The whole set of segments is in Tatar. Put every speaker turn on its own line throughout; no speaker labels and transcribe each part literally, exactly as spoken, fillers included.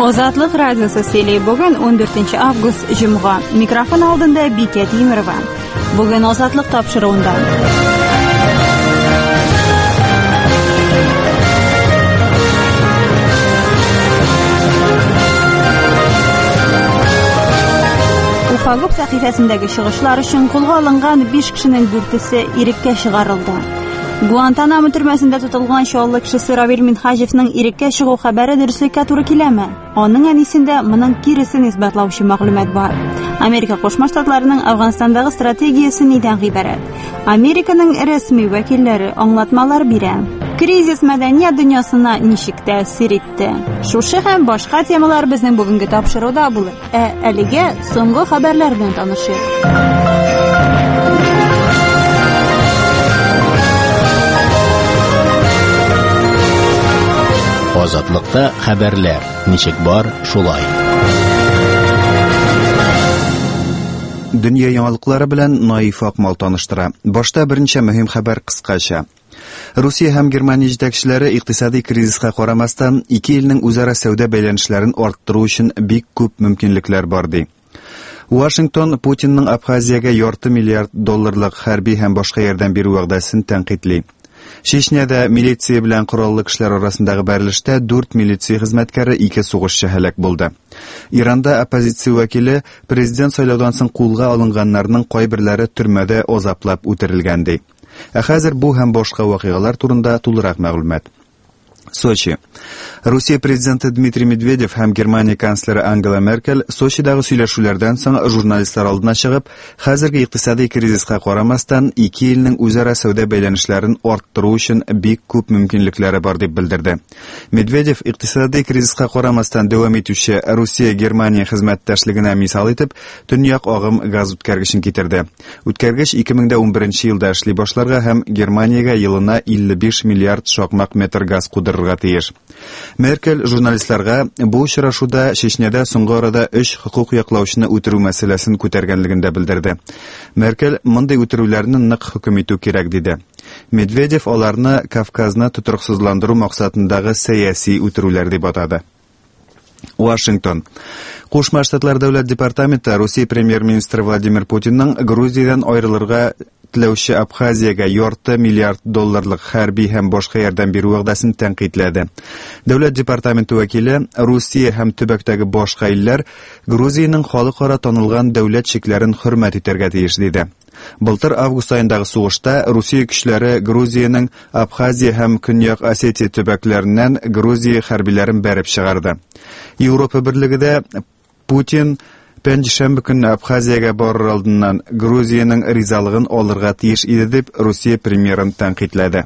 Озатлык радиосы сөйли бүген он дүртенче август җомга. Микрофон алдында Бикә Тимирова. Бүген Озатлык тапшыруында. Уфагып сәхифәсендәге чыгышлар өчен кулга алынган биш кешенең дүртесе иреккә чыгарылды. Гуантанамо төрмәсендә тотылган чаллы кешесе Равил Минхаҗевның иреккә чыгу хәбәре дөреслеккә туры киләме? Аның әнисендә моның киресен исбатлаучы мәгълүмат бар. Америка Кушма Штатларының Әфганстандагы стратегиясе нидән гыйбарәт? Американың рәсми вәкилләре аңлатмалар бирә. Кризис мәдәният дөньясына ничек тәэсир итте? Шушы һәм башка темалар безнең бүгенге тапшыруда булыр. Ә әлегә соңгы хәбәрләр белән танышыйк.
Азатлыкта хәбәрләр. Ничек бар, шулай.
Дөнья яңалыклары белән Наиф Акмал таныштыра. Башта беренче мөһим хәбәр кыскача. Русия һәм Германия җитәкчеләре икътисади кризиска карамастан ике илнең үзара сәүдә бәйләнешләрен арттыру өчен бик күп мөмкинлекләр бар ди. Вашингтон Путинның Абхазиягә ярты миллиард долларлык хәрби һәм башка ярдәм бирү вәгъдәсен тәнкыйтли. Чечняда милиция белән кораллы кешеләр арасындагы бәрелештә дүрт милиция хезмәткәре ике сугышчы һәлак булды. Иранда оппозиция вәкиле президент сайлаудан соң кулга алынганнарның кайберләре төрмәдә азаплап үтерелгән ди. Ә хәзер бу һәм башка вакыйгалар турында тулырак мәгълүмат. Сочи. Русия президенты Дмитрий Медведев һәм Германия канцлеры Ангела Меркель Сочидагы сөйләшүләрдән соң журналистлар алдына чыгып, хәзерге икътисади кризиска карамастан ике илнең үзара сәүдә бәйләнешләрен арттыру өчен бик күп мөмкинлекләре бар дип белдерде. Медведев икътисади кризиска карамастан дәвам итүче Русия-Германия хезмәттәшлегенә мисал итеп, төньяк агым газ үткәргечен китерде. Үткәргеч ике мең унберенче елда эшли башларга һәм Германиягә елына илле биш миллиард шакмак метр газ кудырырга тиеш. Меркель журналистларга бу очрашуда Чечняда соңгы арада өч хукук яклаучыны үтерү мәсьәләсен күтәргәнлеген дә белдерде. Меркель мондый үтерүләрне нык хөкем итү кирәк диде. Медведев аларны Кавказны тотрыксызландыру максатындагы сәяси үтерүләр дип атады. Вашингтон. Кушма Штатлар дәүләт департаменты Русия премьер-министры Владимир Путинның Грузиядан аерылырга теләүче Абхазиягә ярты миллиард долларлык хәрби һәм башка ярдәм бирү вәгъдәсен тәнкыйтьләде. Дәүләт департаменты вәкиле Русия һәм төбәктәге башка илләр Грузиянең халыкара танылган дәүләт чикләрен хөрмәт итәргә тиеш диде. Былтыр август айындагы сугышта Русия көчләре Грузиянең Абхазия һәм Көньяк Осетия төбәкләреннән Грузия хәрбиләрен бәреп чыгарды. Европа берлегендә Путин пәнҗешәмбе көнне Абхазиягә барыр алдыннан Грузиянең ризалыгын алырга тиеш иде дип Русия премьерын тәнкыйтьләде.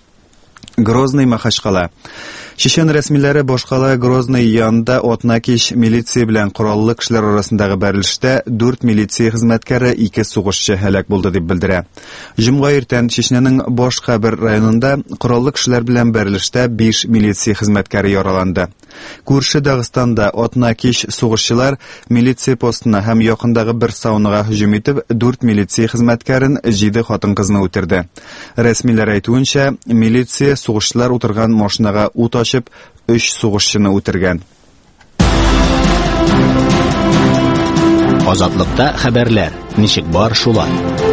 Грозный Махачкала. Чечен рәсмиләре башкала Грозный янында Отнакиш милиция белән кораллы кешеләр арасындагы бәрелештә дүрт милиция хезмәткәре ике сугышчы һәлак булды дип белдерә. Җомга иртән Чечняның башка бер районында кораллы кешеләр белән бәрелештә биш милиция хезмәткәре яраланды. Күрше Дагыстанда Отнакиш сугышчылар милиция постына һәм якындагы бер саунага һөҗүм итеп, дүрт милиция хезмәткәрен, җиде хатын-кызны үтерде. Рәсмиләр әйтүенчә, милиция сугышчылар утырган машинага ут ачып, өч сугышчыны үтергән.
Азатлыкта хәбәрләр. Ничек бар, шулай.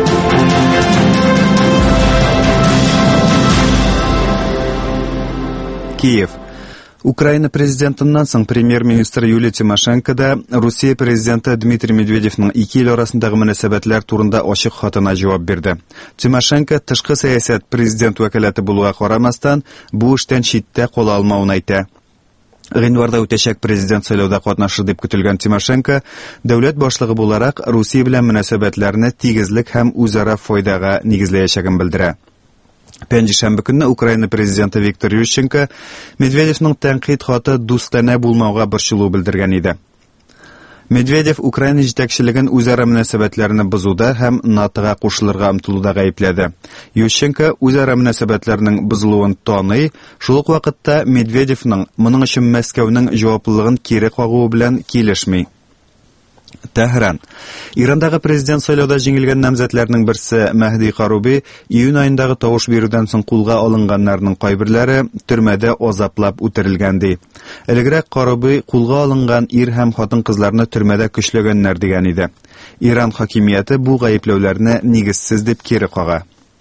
Киев. Украина президентыннан соң премьер-министр Юлия Тимошенко да Русия президенты Дмитрий Медведевның ике ил арасындагы мөнәсәбәтләр турында ачык хатына җавап бирде. Тимошенко тышкы сәясәт президент вәкаләте булуга карамастан бу эштән читтә кала алмавын әйтә. Гыйнварда үтәчәк президент сайлауда катнашыр дип көтелгән Тимошенко дәүләт башлыгы буларак Русия белән мөнәсәбәтләрне тигезлек һәм үзара файдага нигезләячәген белдерә. Пәнҗешәмбе көнне Украина президенты Виктор Ющенко Медведевның тәнкыйть хаты дустана булмауга борчылу белдергән иде. Медведев Украина җитәкчелеген үзара мөнәсәбәтләрне бозуда һәм НАТОга кушылырга омтылуда гаепләде. Ющенко үзара мөнәсәбәтләрнең бозылуын таный, шул ук вакытта Медведевның моның өчен Мәскәүнең җаваплылыгын кире кагуы белән килешми. Тәһран. Ирандагы президент сайлауда җиңелгән намзәтләрнең берсе Мәһди Каруби июнь айындагы тавыш бирүдән соң кулга алынганнарның кайберләре төрмәдә азаплап үтерелгән ди. Элегрәк Карабый кулга алынган ир һәм хатын-кызларны төрмәдә көчләгәннәр дигән иде. Иран хакимияте бу гаепләүләрне нигезсез дип кире кага.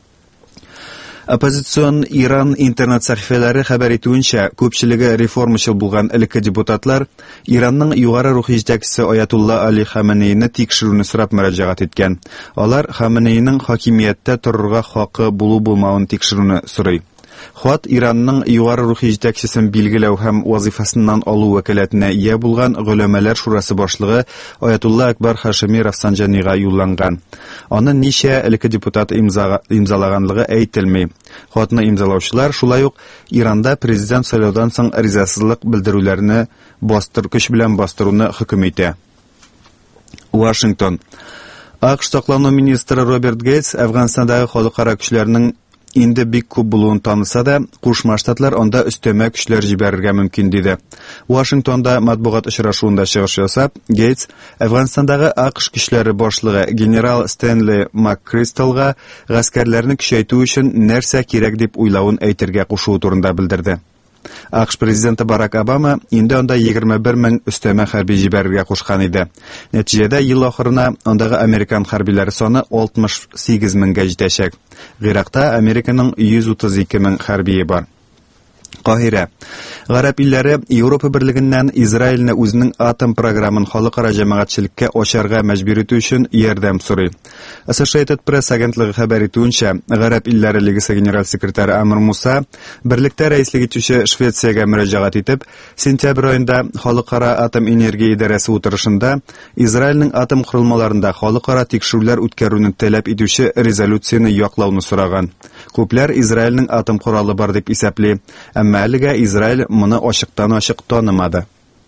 Оппозицион Иран интернет-сәхифәләре хәбәр итүенчә, күпчелеге реформачыл булган элекке депутатлар Иранның югары рух җитәкчесе Аятулла Али Хаменейны тикшерүне сорап мөрәҗәгать иткән. Алар Хаменейның хакимияттә торырга хакы булу-булмавын тикшерүне сорый. Хат Иранның югары рухи җитәкчесен билгеләү һәм вазифасыннан алу вәкаләтенә ия булган Гөләмәләр шурасы башлыгы Аятулла Акбар Хашими Рафсанҗанига юлланган. Аны ничә элекке депутат имзалаганлыгы әйтелми. Хатны имзалаучылар шулай ук Иранда президент сайлаудан соң ризасызлык белдерүләрне бастыр көч белән бастыруны хөкем итә. Вашингтон. АКШ саклану министры Роберт Гейтс Әфганстандагы халыкара көчләрнең инде бик күп булуын таныса да, Кушма Штатлар анда өстәмә көчләр җибәрергә мөмкин диде. Вашингтонда матбугат очрашуында чыгыш ясап, Гейтс Әфганстандагы АКШ көчләре башлыгы генерал Стэнли МакКристалга гаскәрләрне көчәйтү өчен нәрсә кирәк дип уйлавын әйтергә кушуы турында белдерде. АКШ президенты Барак Обама инде анда егерме бер мең өстәмә хәрби җибәрергә кушкан иде. Нәтиҗәдә ел ахырына андагы американ хәрбиләре саны алтмыш сигез меңгә җитәчәк. Гыйракта Американың йөз утыз ике мең хәрбие бар. Каһирә. Гарәп илләре Европа берлегеннән Израильне үзенең атом программын халыкара җәмәгатьчелеккә ачарга мәҗбүр итү өчен ярдәм сорый. Associated Press агентлыгы хәбәр итүенчә, Гарәп илләре лигасы генераль секретаре Амр Муса берлектә рәислек итүче Швециягә мөрәҗәгать итеп, сентябрь аенда халыкара атом энергия идарәсе утырышында Израильнең атом курылмаларында халыкара тикшерүләр үткәрүне таләп итүче резолюцияны яклауны сораган. Күпләр Израильнең атом коралы бар дип исәпли, әмма әлегә Израиль моны ачыктан-ачык танымады.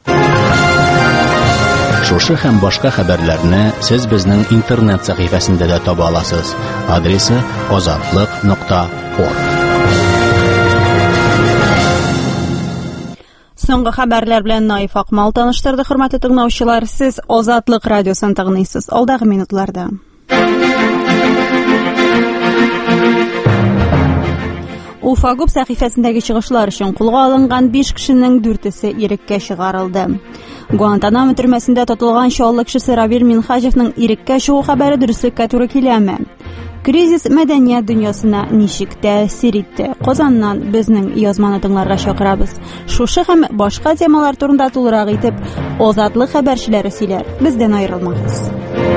Шушы һәм башка хәбәрләрне сез безнең интернет сәхифәсендә дә таба аласыз. Адресы азатлык нокта орг.
Соңгы хәбәрләр белән Наиф Акмал таныштырды, хөрмәтле тыңлаучылар. Сез Азатлык радиосын тыңлыйсыз. Алдагы минутларда. Уфагуб сәхифәсендәге чыгышлар өчен кулга алынган биш кешенең дүртесе иреккә чыгарылды. Гуантанамо төрмәсендә тотылган чаллы кешесе Равиль Минхаҗевның иреккә чыгу хәбәре дөреслеккә туры киләме? Кризис мәдәният дөньясына ничек тәэсир итте? Казаннан безнең язманы тыңларга чакырабыз. Шушы һәм башка темалар турында тулырак итеп Азатлык хәбәрчеләре сөйләр. Бездән аерылмагыз.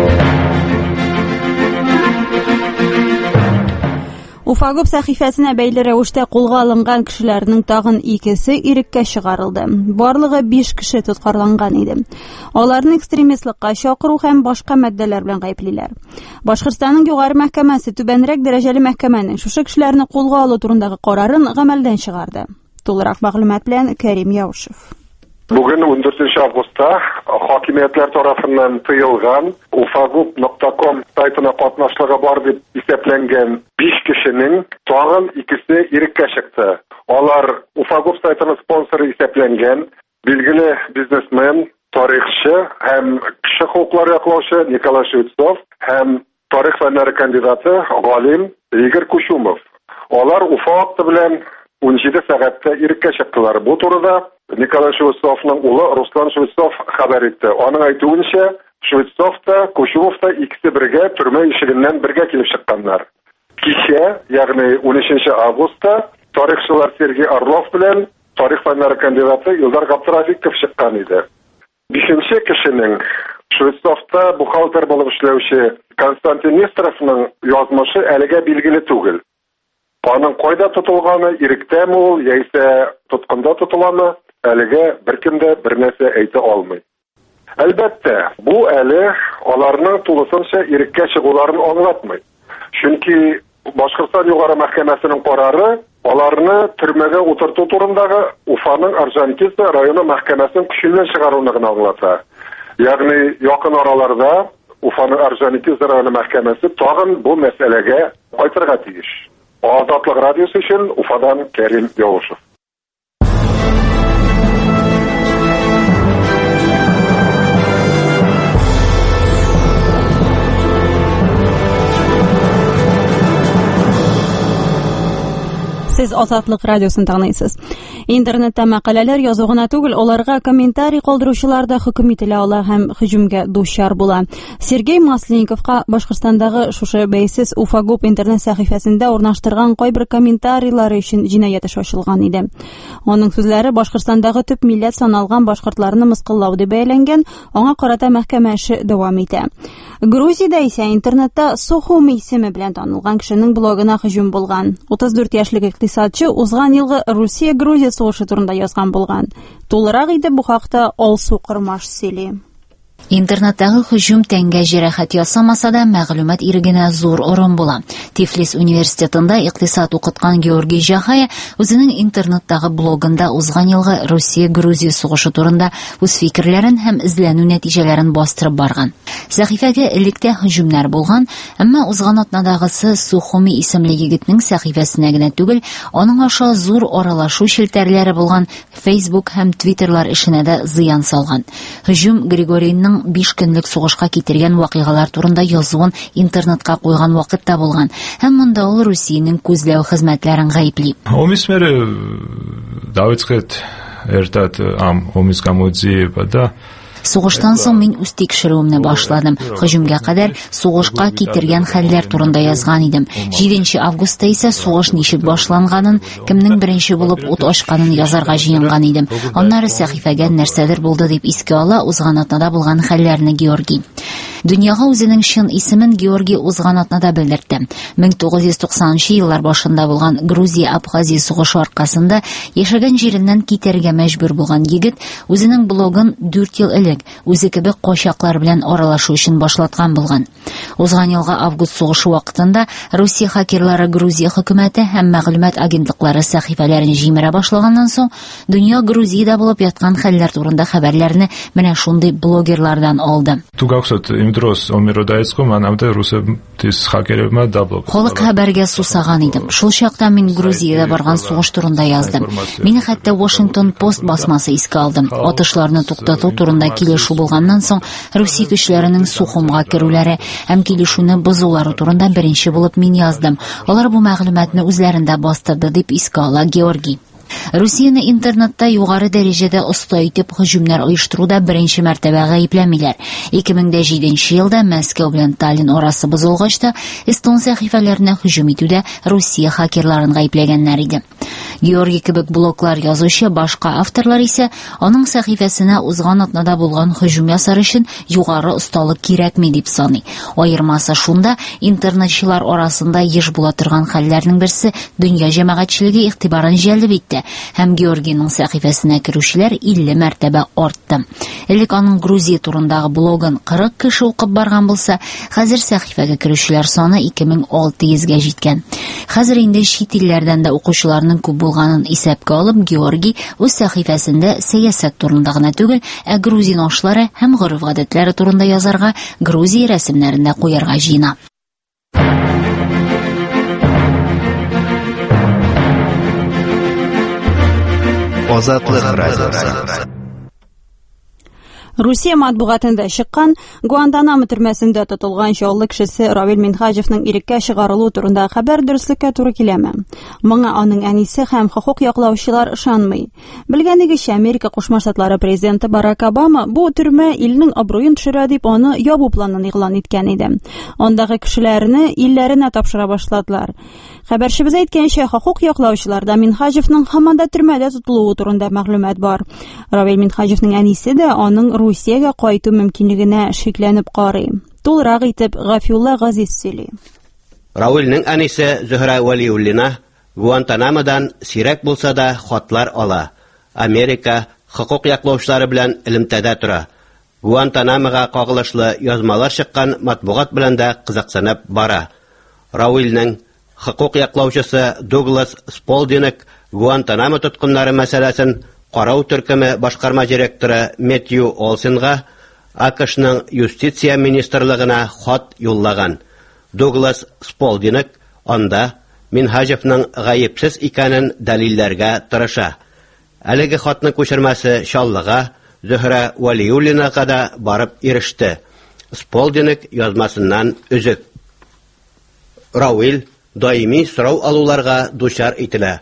Уфагуб сәхифәсенә бәйле рәвештә кулга алынган кешеләрнең тагын икесе иреккә чыгарылды. Барлыгы биш кеше тоткарланган иде. Аларны экстремистлыкка чакыру һәм башка маддәләр белән гаеплиләр. Башкортстанның югары мәхкәмәсе түбәнрәк дәрәҗәле мәхкәмәнең шушы кешеләрне кулга алу турындагы карарын гамәлдән чыгарды. Тулырак мәгълүмат белән Кәрим Яушев.
Бүген ундүртенче августта хакимиятләр тарафыннан тыелган уфагуб нокта ком сайтына катнашлыгы бар дип исәпләнгән биш кешенең тагын икесе иреккә чыкты. Алар Уфагуб сайтының спонсоры исәпләнгән билгеле бизнесмен, тарихчы һәм кеше хукуклары яклаучы Николай Швецов һәм тарих фәннәре кандидаты галим Игорь Кучумов. Алар Уфа акты белән унҗиде сәгатьтә иреккә чыктылар. Бу турыда Николай Швецовның улы Руслан Швецов хәбәр итте. Аның әйтүенчә, Швецов та, Кучумов та икесе бергә төрмә ишегеннән бергә килеп чыкканнар. Кичә, ягъни унөченче августта, тарихчылар Сергей Орлов белән тарих фәннәре кандидаты Илдар Габдрафиков чыккан иде. Бишенче кешенең Швецовта бухгалтер булып эшләүче Константин Нестеровның язмышы әлегә билгеле түгел. Аның кайда тотылганы, иректәме ул, яисә тоткында тотыламы, әлегә беркем дә бернәрсә әйтә алмый. Әлбәттә, бу әле аларның тулысынча иреккә чыгуларын аңлатмый. Чөнки Башкортстан югары мәхкәмәсенең карары аларны төрмәгә утырту турындагы Уфаның Орджоникидзе районы мәхкәмәсенең көченнән чыгаруны гына аңлата. Ягъни якын араларда Уфаның Орджоникидзе районы мәхкәмәсе тагын бу мәсьәләгә кайтырга тиеш. Азатлык радиосы өчен Уфадан Кәрим Яушев.
Сез Азатлык радиосын тыңлыйсыз. Интернетта мәкаләләр язу гына түгел, аларга комментарий калдыручылар да хөкем ителә ала һәм һөҗүмгә дучар була. Сергей Масленниковка Башкортстандагы шушы бәйсез Уфагуб интернет сәхифәсендә урнаштырган кайбер комментарийлары өчен җинаять эше ачылган иде. Аның сүзләре Башкортстандагы төп милләт саналган башкортларны мыскыллау дип бәяләнгән, аңа карата мәхкәмә эше дәвам итә. Грузиядә исә интернетта Сухуми исеме белән танылган кешенең блогына һөҗүм булган. утыз дүрт яшьлек икътисадчы узган елгы Русия-Грузия сугышы турында язган булган. Тулырак иде бу хакта Алсу Кырмаш сөйли.
Интернеттагы һөҗүм тәнгә җәрәхәт ясамаса да мәгълүмат ирегенә зур орын була. Тифлис университетында икътисад укыткан Георгий Жахая үзенең интернеттагы блогында узган елгы Русия-Грузия сугышы турында үз фикерләрен һәм эзләнү нәтиҗәләрен бастырып барган. Сәхифәгә электә һөҗүмнәр булган, әмма узган атнадагысы Сухуми исемле егетнең сәхифәсенә генә түгел, аның аша зур аралашу челтәрләре булган Facebook һәм Twitterлар эшенә дә зыян салган. Һөҗүм Григорийның биш көнлек сугышка китергән вакыйгалар турында язуын интернетка куйган вакытта булган. Һәм монда ул Русиянең күзләү хезмәтләрен гаепли.
Омисмере давыцкет эртат ам омис камудзиева да.
Сугыштан соң мин үз тикшерүемне башладым. Һөҗүмгә кадәр сугышка китергән хәлләр турында язган идем. җиденче августта исә сугыш ничек башланганын, кемнең беренче булып ут ачканын язарга җыенган идем. Аннары сәхифәгә нәрсәдер булды дип искә ала узган атнада булган хәлләрне Георгий. Дөньяга үзенең чын исемен Георгий узган атнада белдерде. мең тугыз йөз туксанынчы еллар башында булган Грузия-Абхазия сугышы аркасында яшәгән җиреннән китәргә мәҗбүр булган егет үзенең блогын дүрт ел элек үзе кебек качаклар белән аралашу өчен башлаткан булган. Узган елга август сугышы вакытында Русия хакерлары Грузия хөкүмәте һәм мәгълүмат агентлыклары сәхифәләрен җимерә башлаганнан соң, дөнья Грузиядә булып яткан хәлләр турында хәбәрләрне менә шундый блогерлардан алды.
Дros омиродайско манамда русетис хакеревма даблок.
Халык хәбәргә сусаган идем. Шул чакта мин Грузиядә барган сугыш турында яздым. Мине хәтта Washington Post басмасы искә алдым. Атышларны туктату турында килешү булганнан соң, Русия көчләренең Сухумга керүләре һәм килешүне бозулары турында беренче булып мин яздым. Алар бу мәгълүматны үзләрендә бастырды дип искә ала Георгий. Русияне интернетта югары дәрәҗәдә оста итеп һөҗүмнәр оештыруда беренче мәртәбә гаепләмиләр. ике мең җиденче елда Мәскәү белән Таллин арасы бозылгач та эстон сәхифәләренә һөҗүм итүдә Русия хакерларын гаепләгәннәр иде. Георгий кебек блоглар язучы башка авторлар исә аның сәхифәсенә узган атнада булган һөҗүм ясар өчен югары осталык кирәкми дип саный. Аермасы шунда, интернетчылар арасында еш була торган хәлләрнең берсе дөнья җәмәгатьчелеге игътибарын җәлеп итте. Һәм Георгийның сәхифәсенә керүчеләр илле мәртәбә артты. Элек аның Грузия турындагы блогын кырык кеше укып барган булса, хәзер сәхифәгә керүчеләр саны ике мең алты йөзгә җиткән. Хәзер инде чит илләрдән дә укучыларның күп булганын исәпкә алып, Георгий үз сәхифәсендә сәясәт турында гына түгел, ә грузин ашлары һәм гореф-гадәтләре турында язарга, Грузия рәсемнәрен дә куярга җыена.
Азатлык радиосы.
Русия матбугатында чыккан Гуантанамо төрмәсендә тотылган чаллы кешесе Равил Минхаҗевның иреккә чыгарылуы турында хәбәр дөреслеккә туры киләме? Моңа аның әнисе һәм хокук яклаучылар ышанмый. Белгәнегезчә, Америка Кушма Штатлары президенты Барак Обама бу төрмә илнең абруен төшерә дип аны ябу планын игълан иткән иде. Андагы кешеләрне илләренә тапшыра башладылар. Хәбәрчебез әйткәнчә, хокук яклаучылар да Минхаҗевның һаман да төрмәдә тотылуы турында мәгълүмат бар. Равил Минхаҗевның әнисе дә аның Русиягә кайту мөмкинлегенә шикләнеп карый. Тулырак итеп Гафиулла Газиз сөйли.
Равилның әнисе Зөһрә Вәлиуллина Гуантанамодан сирәк булса да хатлар ала. Америка хокук яклаучылары белән элемтәдә тора. Гуантанамога кагылышлы язмалар чыккан матбугат белән дә кызыксынып бара. Равилның хокук яклаучысы Дуглас Сполдинг Гуантанамо тоткыннары мәсьәләсен Карау төркеме башкарма директоры Мэтью Олсенга АКШның юстиция министрлыгына хат юллаган. Дуглас Сполдинг анда Минхаҗевның гаепсез икәнен дәлилләргә тырыша. Әлеге хатның күчермәсе Чаллыга, Зөһрә Вәлиуллинага да барып иреште. Сполдинг язмасыннан үзек. Равил даими сорау алуларга дучар ителә.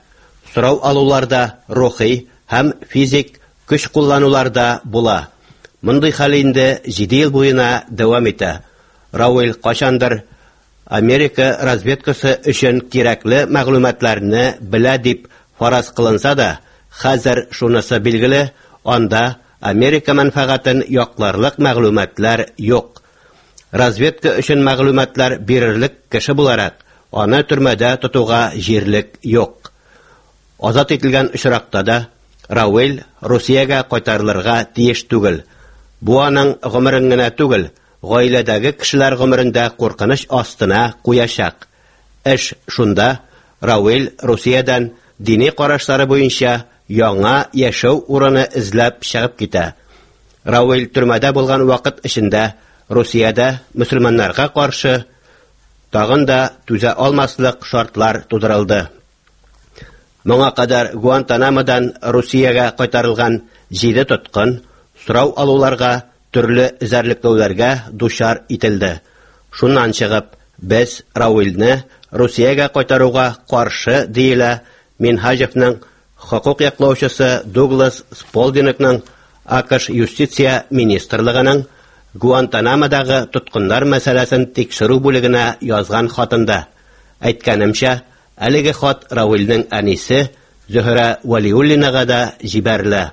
сорау алуларда рухи һәм физик көч куллануларда була. Мондый хәл инде җиде ел буена дәвам итә. Рауил качандыр Америка разведкасы өчен кирәкле мәгълүматларны белә дип фараз кылынса да, хәзер шунысы билгеле, анда Америка мәнфәгатен якларлык мәгълүматлар юк. Разведка өчен мәгълүматлар бирерлек кеше буларак, аны төрмәдә тотуга җирлек юк. Азат ителгән очракта да Рауил Русиягә кайтарылырга тиеш түгел. Бу аның гомерен генә түгел, гаиләдәге кешеләр гомерендә куркыныч астына куячак. Эш шунда, Рауил Русиядән дини карашлары буенча яңа яшәү урыны эзләп чыгып китә. Рауил төрмәдә булган вакыт эчендә Русиядә мөселманнарга каршы тагын да түзә алмаслык шартлар тудырылды. Моңа кадәр Гуантанамодан Русиягә кайтарылган җиде тоткын сорау алуларга, төрле эзәрлекләүләргә дучар ителде. Шуннан чыгып, без Рауилне Русиягә кайтаруга каршы диелә Минхаҗевның хокук яклаучысы Дуглас Сполдинекның АКШ юстиция министрлыгының Гуантанамодагы тоткыннар мәсьәләсен тикшерү бүлегенә язган хатында. Әйткәнемчә, әлеге хат Рауилның әнисе Зөһрә Вәлиуллинага да җибәрелә.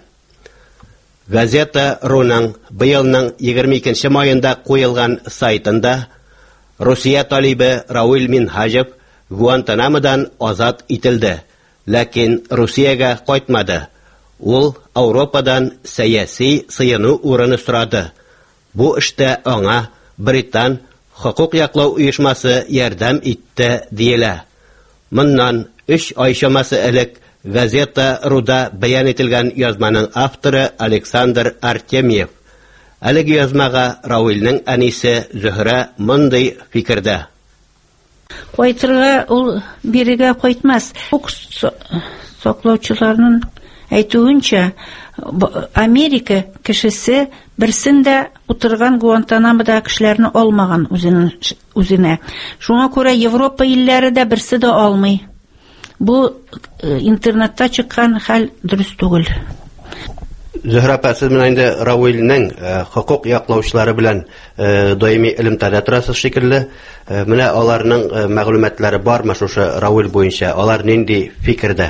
Газета Руның быелның егерме икенче маенда куелган сайтында Русия талибы Рауил Минхаҗев Гуантанамодан азат ителде, ләкин Русиягә кайтмады. Ул Европадан сәяси сыйыну урыны сорады. Бу эштә аңа Британ хокук яклау оешмасы ярдәм итте диелә. Моннан өч ай чамасы элек газета Руда бәян ителгән язманың авторы Александр Артемьев. Әлеге язмага Рауилның әнисе Зөһрә мондый фикердә.
Кайтырга ул бирегә кайтмас. Хукук саклаучыларның әйтүенчә, Америка кешесе берсен дә утырган Гуантанамода кешеләрне алмаган үзенә. Шуңа күрә Европа илләре дә берсе дә алмый. Бу интернетта чыккан хәл дөрес түгел.
Зөһрә апасы менә инде Рауилның хокук яклаучылары белән даими элемтәдә торасыз шикелле. Менә аларның мәгълүматлары бармы шушы Рауил буенча? Алар нинди фикердә?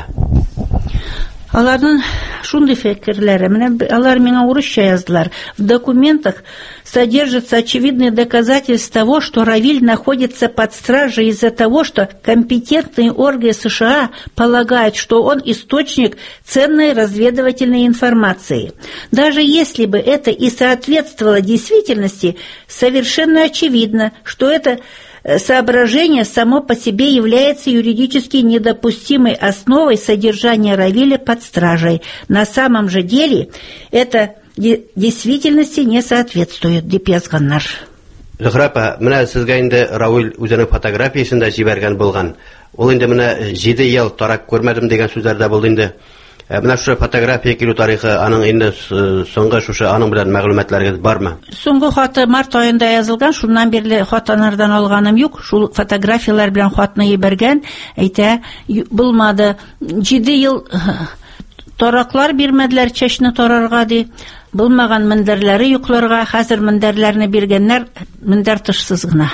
Аларның шундый фикерләре, менә алар миңа урысча яздылар. В документах содержатся очевидные доказательства того, что Рауил находится под стражей из-за того, что компетентные органы США полагают, что он источник ценной разведывательной информации. Даже если бы это и соответствовало действительности, совершенно очевидно, что это соображение само по себе является юридически недопустимой основой содержания Рауиля под стражей. На самом же деле это действительности не соответствует, дип язганнар.
Зөһрә апа, менә сезгә инде Рауил үзенең фотографиясын да җибәргән булган. Ул инде менә җиде ел тарак күрмәдем дигән сүзләрдә булды инде. Менә шушы фотография килү тарихы, аның инде соңгы шушы аның белән мәгълүматларыгыз бармы?
Соңгы хаты март аенда язылган, шуннан бирле хатанардан алганым юк. Шул фотографиялар белән хатны җибәргән, әйтә, булмады. җиде ел тараклар бирмәделәр чәчне тарарга ди. Булмаган мендәрләре юкларга, хәзер мендәрләрне биргәннәр, мендәр тышсыз гына.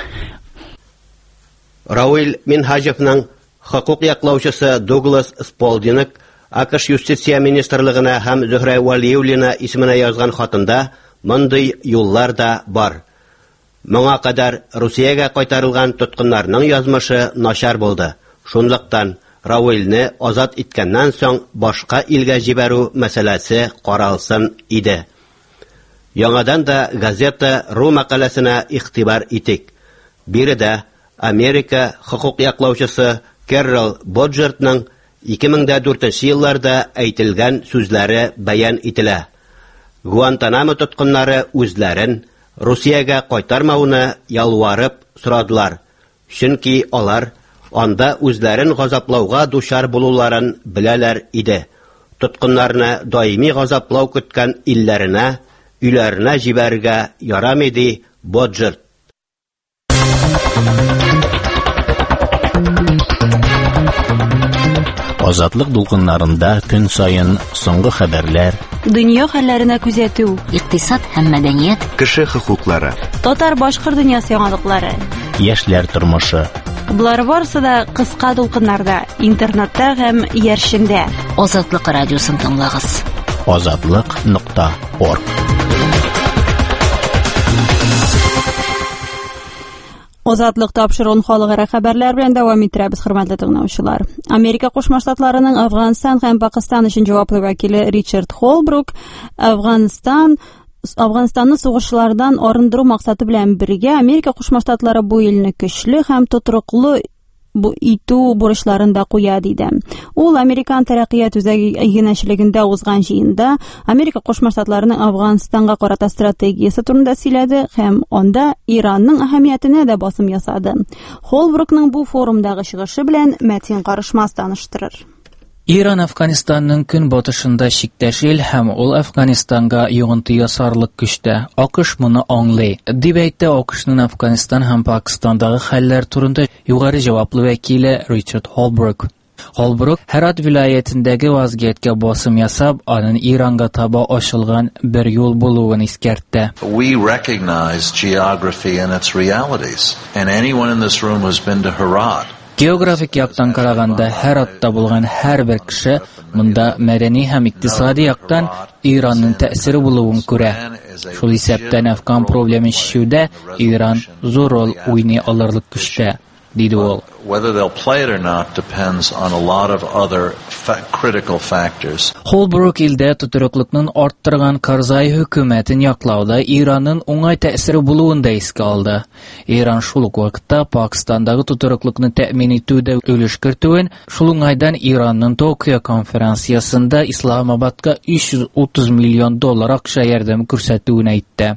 Рауил Минхаҗевның хокук яклаучысы Дуглас Сполдинек АКШ юстиция министрлыгына һәм Зөһрә Вәлиуллина исеменә язган хатында мондый юллар да бар. Моңа кадәр Русиягә кайтарылган тоткыннарның язмышы начар булды. Шунлыктан Рауилне азат иткәннән соң башка илгә җибәрү мәсьәләсе каралсын иде. Яңадан да газета Ру мәкаләсенә игътибар итик. Биредә Америка хокук яклаучысы Кэррол Боджертның ике мең дүртенче елларда әйтелгән сүзләре бәян ителә. Гуантанамо тоткыннары үзләрен Русиягә кайтармауны ялварып сорадылар. Чөнки алар анда үзләрен газаплауга дучар булуларын беләләр иде. Тоткыннарны даими газаплау көткән илләренә, үйләренә җибәрергә ярамый ди Боджерт.
Азатлык дулкыннарында көн сайын соңгы хәбәрләр,
дөнья хәлләренә күзәтү,
икътисад һәм мәдәният,
кеше хокуклары,
татар-башкорт дөньясы яңалыклары,
яшьләр тормышы.
Булар барысы да кыска дулкыннарда, интернетта һәм яршендә.
Азатлык радиосын тыңлагыз.
азатлык нокта орг.
Азатлык тапшыруын халыкара хәбәрләр белән дәвам иттерәбез, хөрмәтле тыңлаучылар. Америка Кушма Штатларының Афганстан һәм Пакистан өчен җаваплы вәкиле Ричард Холбрук Афганстан Афганстанны сугышлардан арындыру максаты белән бергә Америка Кушма Штатлары бу илне көчле һәм тотрыклы бу итү бурычларында куя диде. Ул Американ тәрәккыят үзәге янәшәлегендә узган җыенда Америка Кушма Штатларының Афганстанга карата стратегиясе турында сөйләде һәм анда Иранның әһәмиятенә дә басым ясады. Холбрукның бу форумдагы чыгышы белән Мәтин Карышмас таныштырыр.
Иран Афганистанның көн батышында чиктәш ил һәм ул Афганистанга йогынты ясарлык көчтә. АКШ моны аңлый. Дип әйтте АКШның Афганистан һәм Пакистандагы хәлләр турында югары җаваплы вәкиле Ричард Холбрук. Холбрук Һәрат вилаятендәге вазгыятькә басым ясап, аның Иранга таба ачылган бер юл булуын искәртте.
We recognize geography and its realities. And anyone in this room who's been to Herat
Географик яктан караганда Һәратта булган һәрбер кеше монда мәдәни һәм икътисади яктан Иранның тәэсире булуын күрә. Шул исәптән Афган проблемын чишүдә Иран зур роль уйный алырлык көчтә, диде ул.
Whether they'll play it or not depends on a lot of other fa- critical factors.
Холбрук илдә тотрыклыкның арттырган Карзай хөкүмәтен яклауда Иранның уңай тәэсире булуын да искә алды. Иран шул ук вакытта Пакистандагы тотрыклыкны тәэмин итүдә өлеш кертүен, шул уңайдан Иранның Токио конференциясында Исламабадка өч йөз утыз миллион доллар акча ярдәм күрсәтүен әйтте.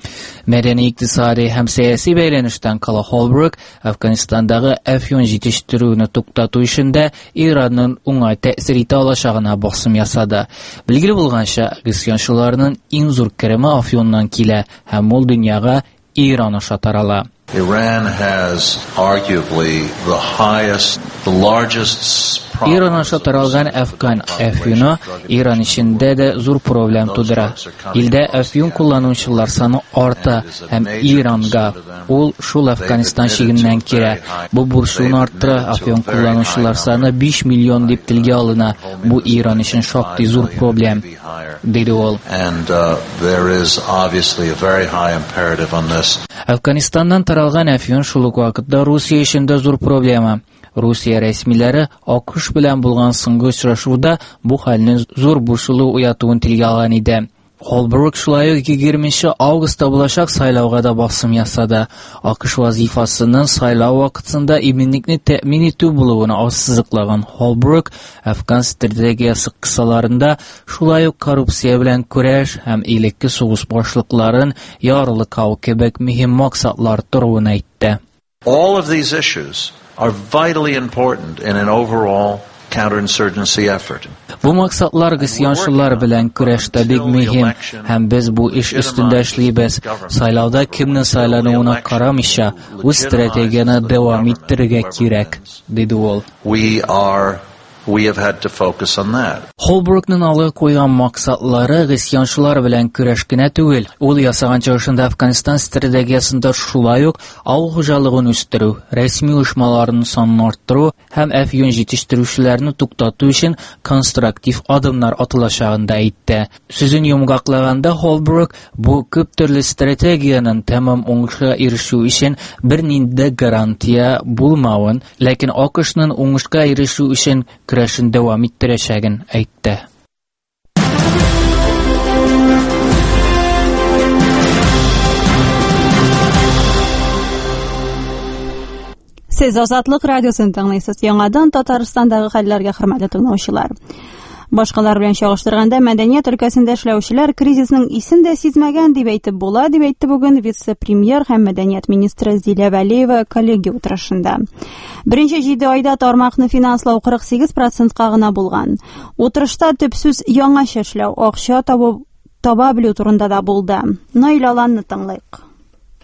Мәдәни икътисади һәм сәяси бәйләнештән кала Холбрук Афганистандагы афьон җитештерүне туктату эшендә Иранның уңай тәэсир итә алачагына басым ясады. Билгеле булганча, гысьянчыларның иң зур кереме афьоннан килә һәм ул дөньяга Иран аша тарала.
Iran has arguably the highest, the largest
Иран аша таралган Афган афьоны Иран эчендә дә зур проблем тудыра. Илдә афьон кулланучылар саны арта һәм Иранга ул шул Афганистан чигеннән кирә. Бу бурчуны арттыра, афьон кулланучылар саны биш миллион дип телгә алына. Бу Иран өчен шактый зур проблем, диде ул.
And uh, there is obviously a very high imperative on this.
Афганистаннан таралган афьон шул ук вакытта Русия өчен дә зур проблема. Русия рәсмиләре АКШ белән булган соңгы очрашуда бу хәлне зур борчылу уятуын телгә алган иде. Холбрук шулай ук егерменче августта булачак сайлауга да басым ясады. АКШ вазифасының сайлау вакытында иминлекне тәэмин итү булуын ассызыклаган Холбрук Афган стратегиясе кысаларында шулай ук коррупция белән көрәш һәм илекке сугыш башлыкларын ярлыкау кебек мөһим максатлар торуын әйтте.
All of these issues are vitally important in an overall counterinsurgency effort.
Бу максатлар гысьянчылар белән көрәштә бик мөһим һәм без бу эш өстендә эшлибез. Сайлауда кемне сайлануына карамыйча, үз стратегияны дәвам иттерергә кирәк, диде ул.
We are We have had to focus on that.
Холбрукның алга куйган максатлары гысьянчылар белән көрәш кенә түгел. Ул ясаган чыгышында Афганистан стратегиясында шулай ук авыл хуҗалыгын үстерү, рәсми оешмаларның санын арттыру һәм афьон җитештерүчеләрне туктату өчен конструктив адымнар атылачагын да әйтте. Сүзен йомгаклаганда Холбрук бу күп төрле стратегияның тәмам уңышка ирешү өчен бернинди гарантия булмавын, ләкин АКШның уңышка ирешү өчен көрәшен дәвам иттерәчәген әйтте.
Сез Азатлык радиосын тыңлыйсыз. Яңадан Татарстандагы хәлләргә хөрмәтле тыңлаучылар. Башкалар белән чагыштырганда мәдәният өлкәсендә эшләүчеләр кризисның исен дә сизмәгән дип әйтеп була, дип әйтте бүген вице-премьер һәм мәдәният министры Зилә Вәлиева коллегия утырышында. Беренче җиде айда тармакны финанслау кырык сигез процентка гына булган. Утырышта төп сүз яңача эшләү, акча табу таба белү турында да булды. Наил Аланны тыңлыйк.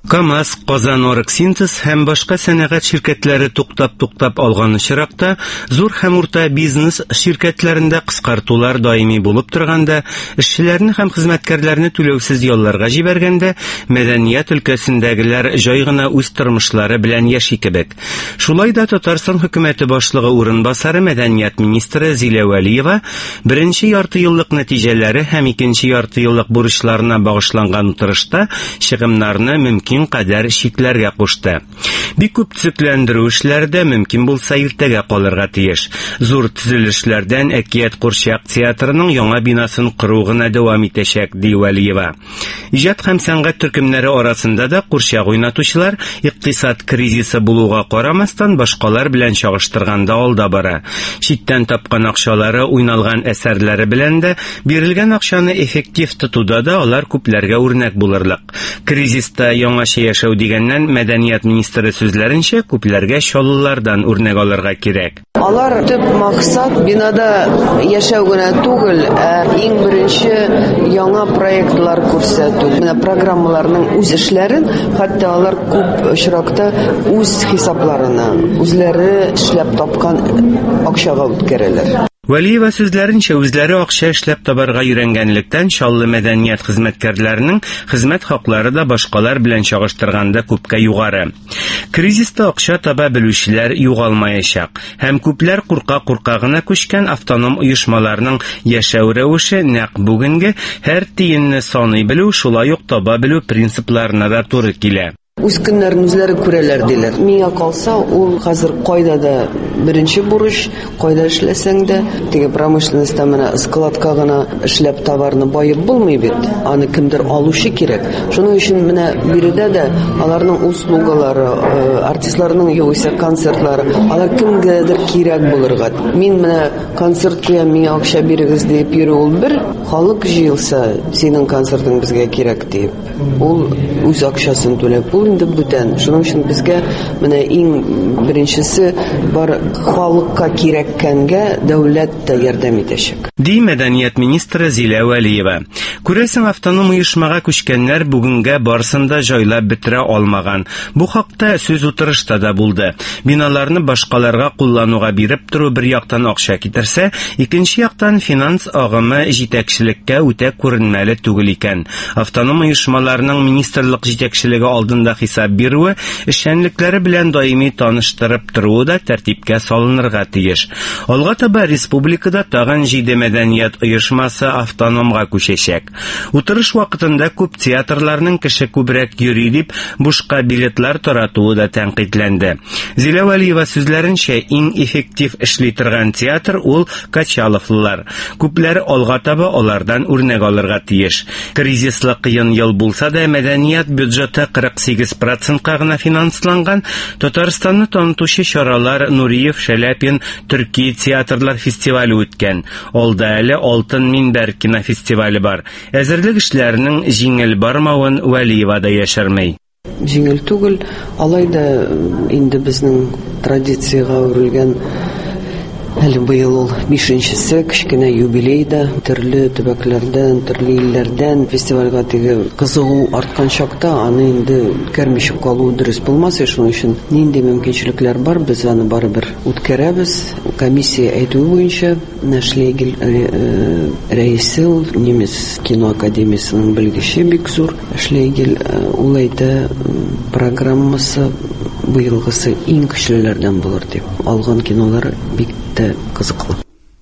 КАМАЗ, Казан Оргсинтез һәм башка сәнәгать ширкәтләре туктап-туктап алган очракта, зур һәм урта бизнес ширкәтләрендә кыскартулар даими булып торганда, эшчеләрне һәм хезмәткәрләрне түләүсез ялларга җибәргәндә, мәдәният өлкәсендәгеләр җай гына үз тормышлары белән яши кебек. Шулай да Татарстан хөкүмәте башлыгы урынбасары мәдәният министры Зилә Вәлиева беренче ярты еллык нәтиҗәләре һәм икенче ярты еллык бурычларына багышланган утырышта чыгымнарны мөмкин кадәр шикләргә кушты. Бик күп төзекләндерү эшләрдә мөмкин булса иртәгә калырга тиеш. Зур төзелешләрдән Әкият Курчак театрының яңа бинасын кору гына дәвам итәчәк, ди Вәлиева. Иҗат һәм сәнгать төркемнәре арасында да Курчак уйнатучылар икътисад кризисы булуга карамастан башкалар белән чагыштырганда алда бара. Читтән тапкан акчалары уйналган әсәрләре белән дә бирелгән акчаны эффектив тотуда да алар күпләргә үрнәк булырлык. Кризиста яңа яшәү дигәннән мәдәният министры сүзләренчә күпләргә чаллылардан үрнәк алырга кирәк.
Алар төп максат бинада яшәү генә түгел, ә иң беренче яңа проектлар күрсәтү. Менә программаларның үз эшләрен, хәтта алар күп очракта үз хисапларына, үзләре эшләп тапкан акчага үткәрәләр.
Вәлиева сүзләренчә, үзләре акча эшләп табарга йөрәнгәнлектән чаллы мәдәният хезмәткәрләренең хезмәт хаклары да башкалар белән чагыштырганда күпкә югары. Кризиста акча таба белүчеләр югалмаячак һәм күпләр курка-курка гына күчкән автоном оешмаларның яшәү рәвеше нәкъ бүгенге һәр тиенне саный белү, шулай ук таба белү принципларына да туры килә.
Үз көннәрен үзләре күрәләр диләр. Миңа калса, ул хәзер кайда да беренче бурыч, кайда эшләсәң дә, теге промышленностьта менә складка гына эшләп товарны баеп булмый бит. Аны кемдер алучы кирәк. Шуның өчен менә биредә дә аларның услугалары, артистларның югыйсә концертлары, алар кемгәдер кирәк булырга. Мин менә концерт куям, миңа акча бирегез дип йөрү ул бер, халык җыелса, синең концертың безгә кирәк дип. Ул үз акчасын түләп инде бүтән. Шуның өчен безгә менә иң беренчесе бар халыкка кирәккәнгә дәүләт тә ярдәм итәчәк.
Ди мәдәният министры Зилә Вәлиева. Күрәсең, автоном оешмага күчкәннәр бүгенгә барсында җайлап бетерә алмаган. Бу хакта сүз утырышта да булды. Биналарны башкаларга куллануга биреп тору бер яктан акча китерсә, икенче яктан финанс агымы җитәкчелеккә үтә күренмәле түгел икән. Автоном оешмаларның министрлык җитәкчелеге алдында хисап бирүе, эшчәнлекләре белән даими таныштырып торуы да тәртипкә салынырга тиеш. Алга таба республикада тагын җиде мәдәният оешмасы автономга күчәчәк. Утырыш вакытында күп театрларның кеше күбрәк йөри дип бушка билетлар таратуы да тәнкыйтьләнде. Зилә Вәлиева сүзләренчә, иң эффектив эшли торган театр ул Качаловлылар. Күпләре алга таба алардан үрнәк алырга тиеш. Кризислы кыен ел булса да мәдәният бюджеты кырык сигез процентка гына финансланган. Татарстанны танытучы чаралар Нуриев, Шәләпин, Төрки театрлар фестивале үткән. Алда әле Алтын минбәр кинофестивале бар. Әзерлек эшләренең җиңел бармавын Вәлиева да яшермәй.
Җиңел түгел, алай да инде безнең традициягә үрелгән әле быел ул бишенчесе кечкенә юбилейда, төрле төбәкләрдән, төрле илләрдән фестивальгә теге кызыгу арткан чакта аны инде үткәрмичә калу дөрес булмас, шуның өчен нинди мөмкинчелекләр бар, без аны барыбер үткәрәбез. Комиссия әйтүе буенча, Нашлегел рәисе ул немец кино академиясының белгече бик зур. Нашлегел ул әйтә, программасы быелгысы иң көчлеләрдән булыр дип. Алган кинолар бик тә кызыклы.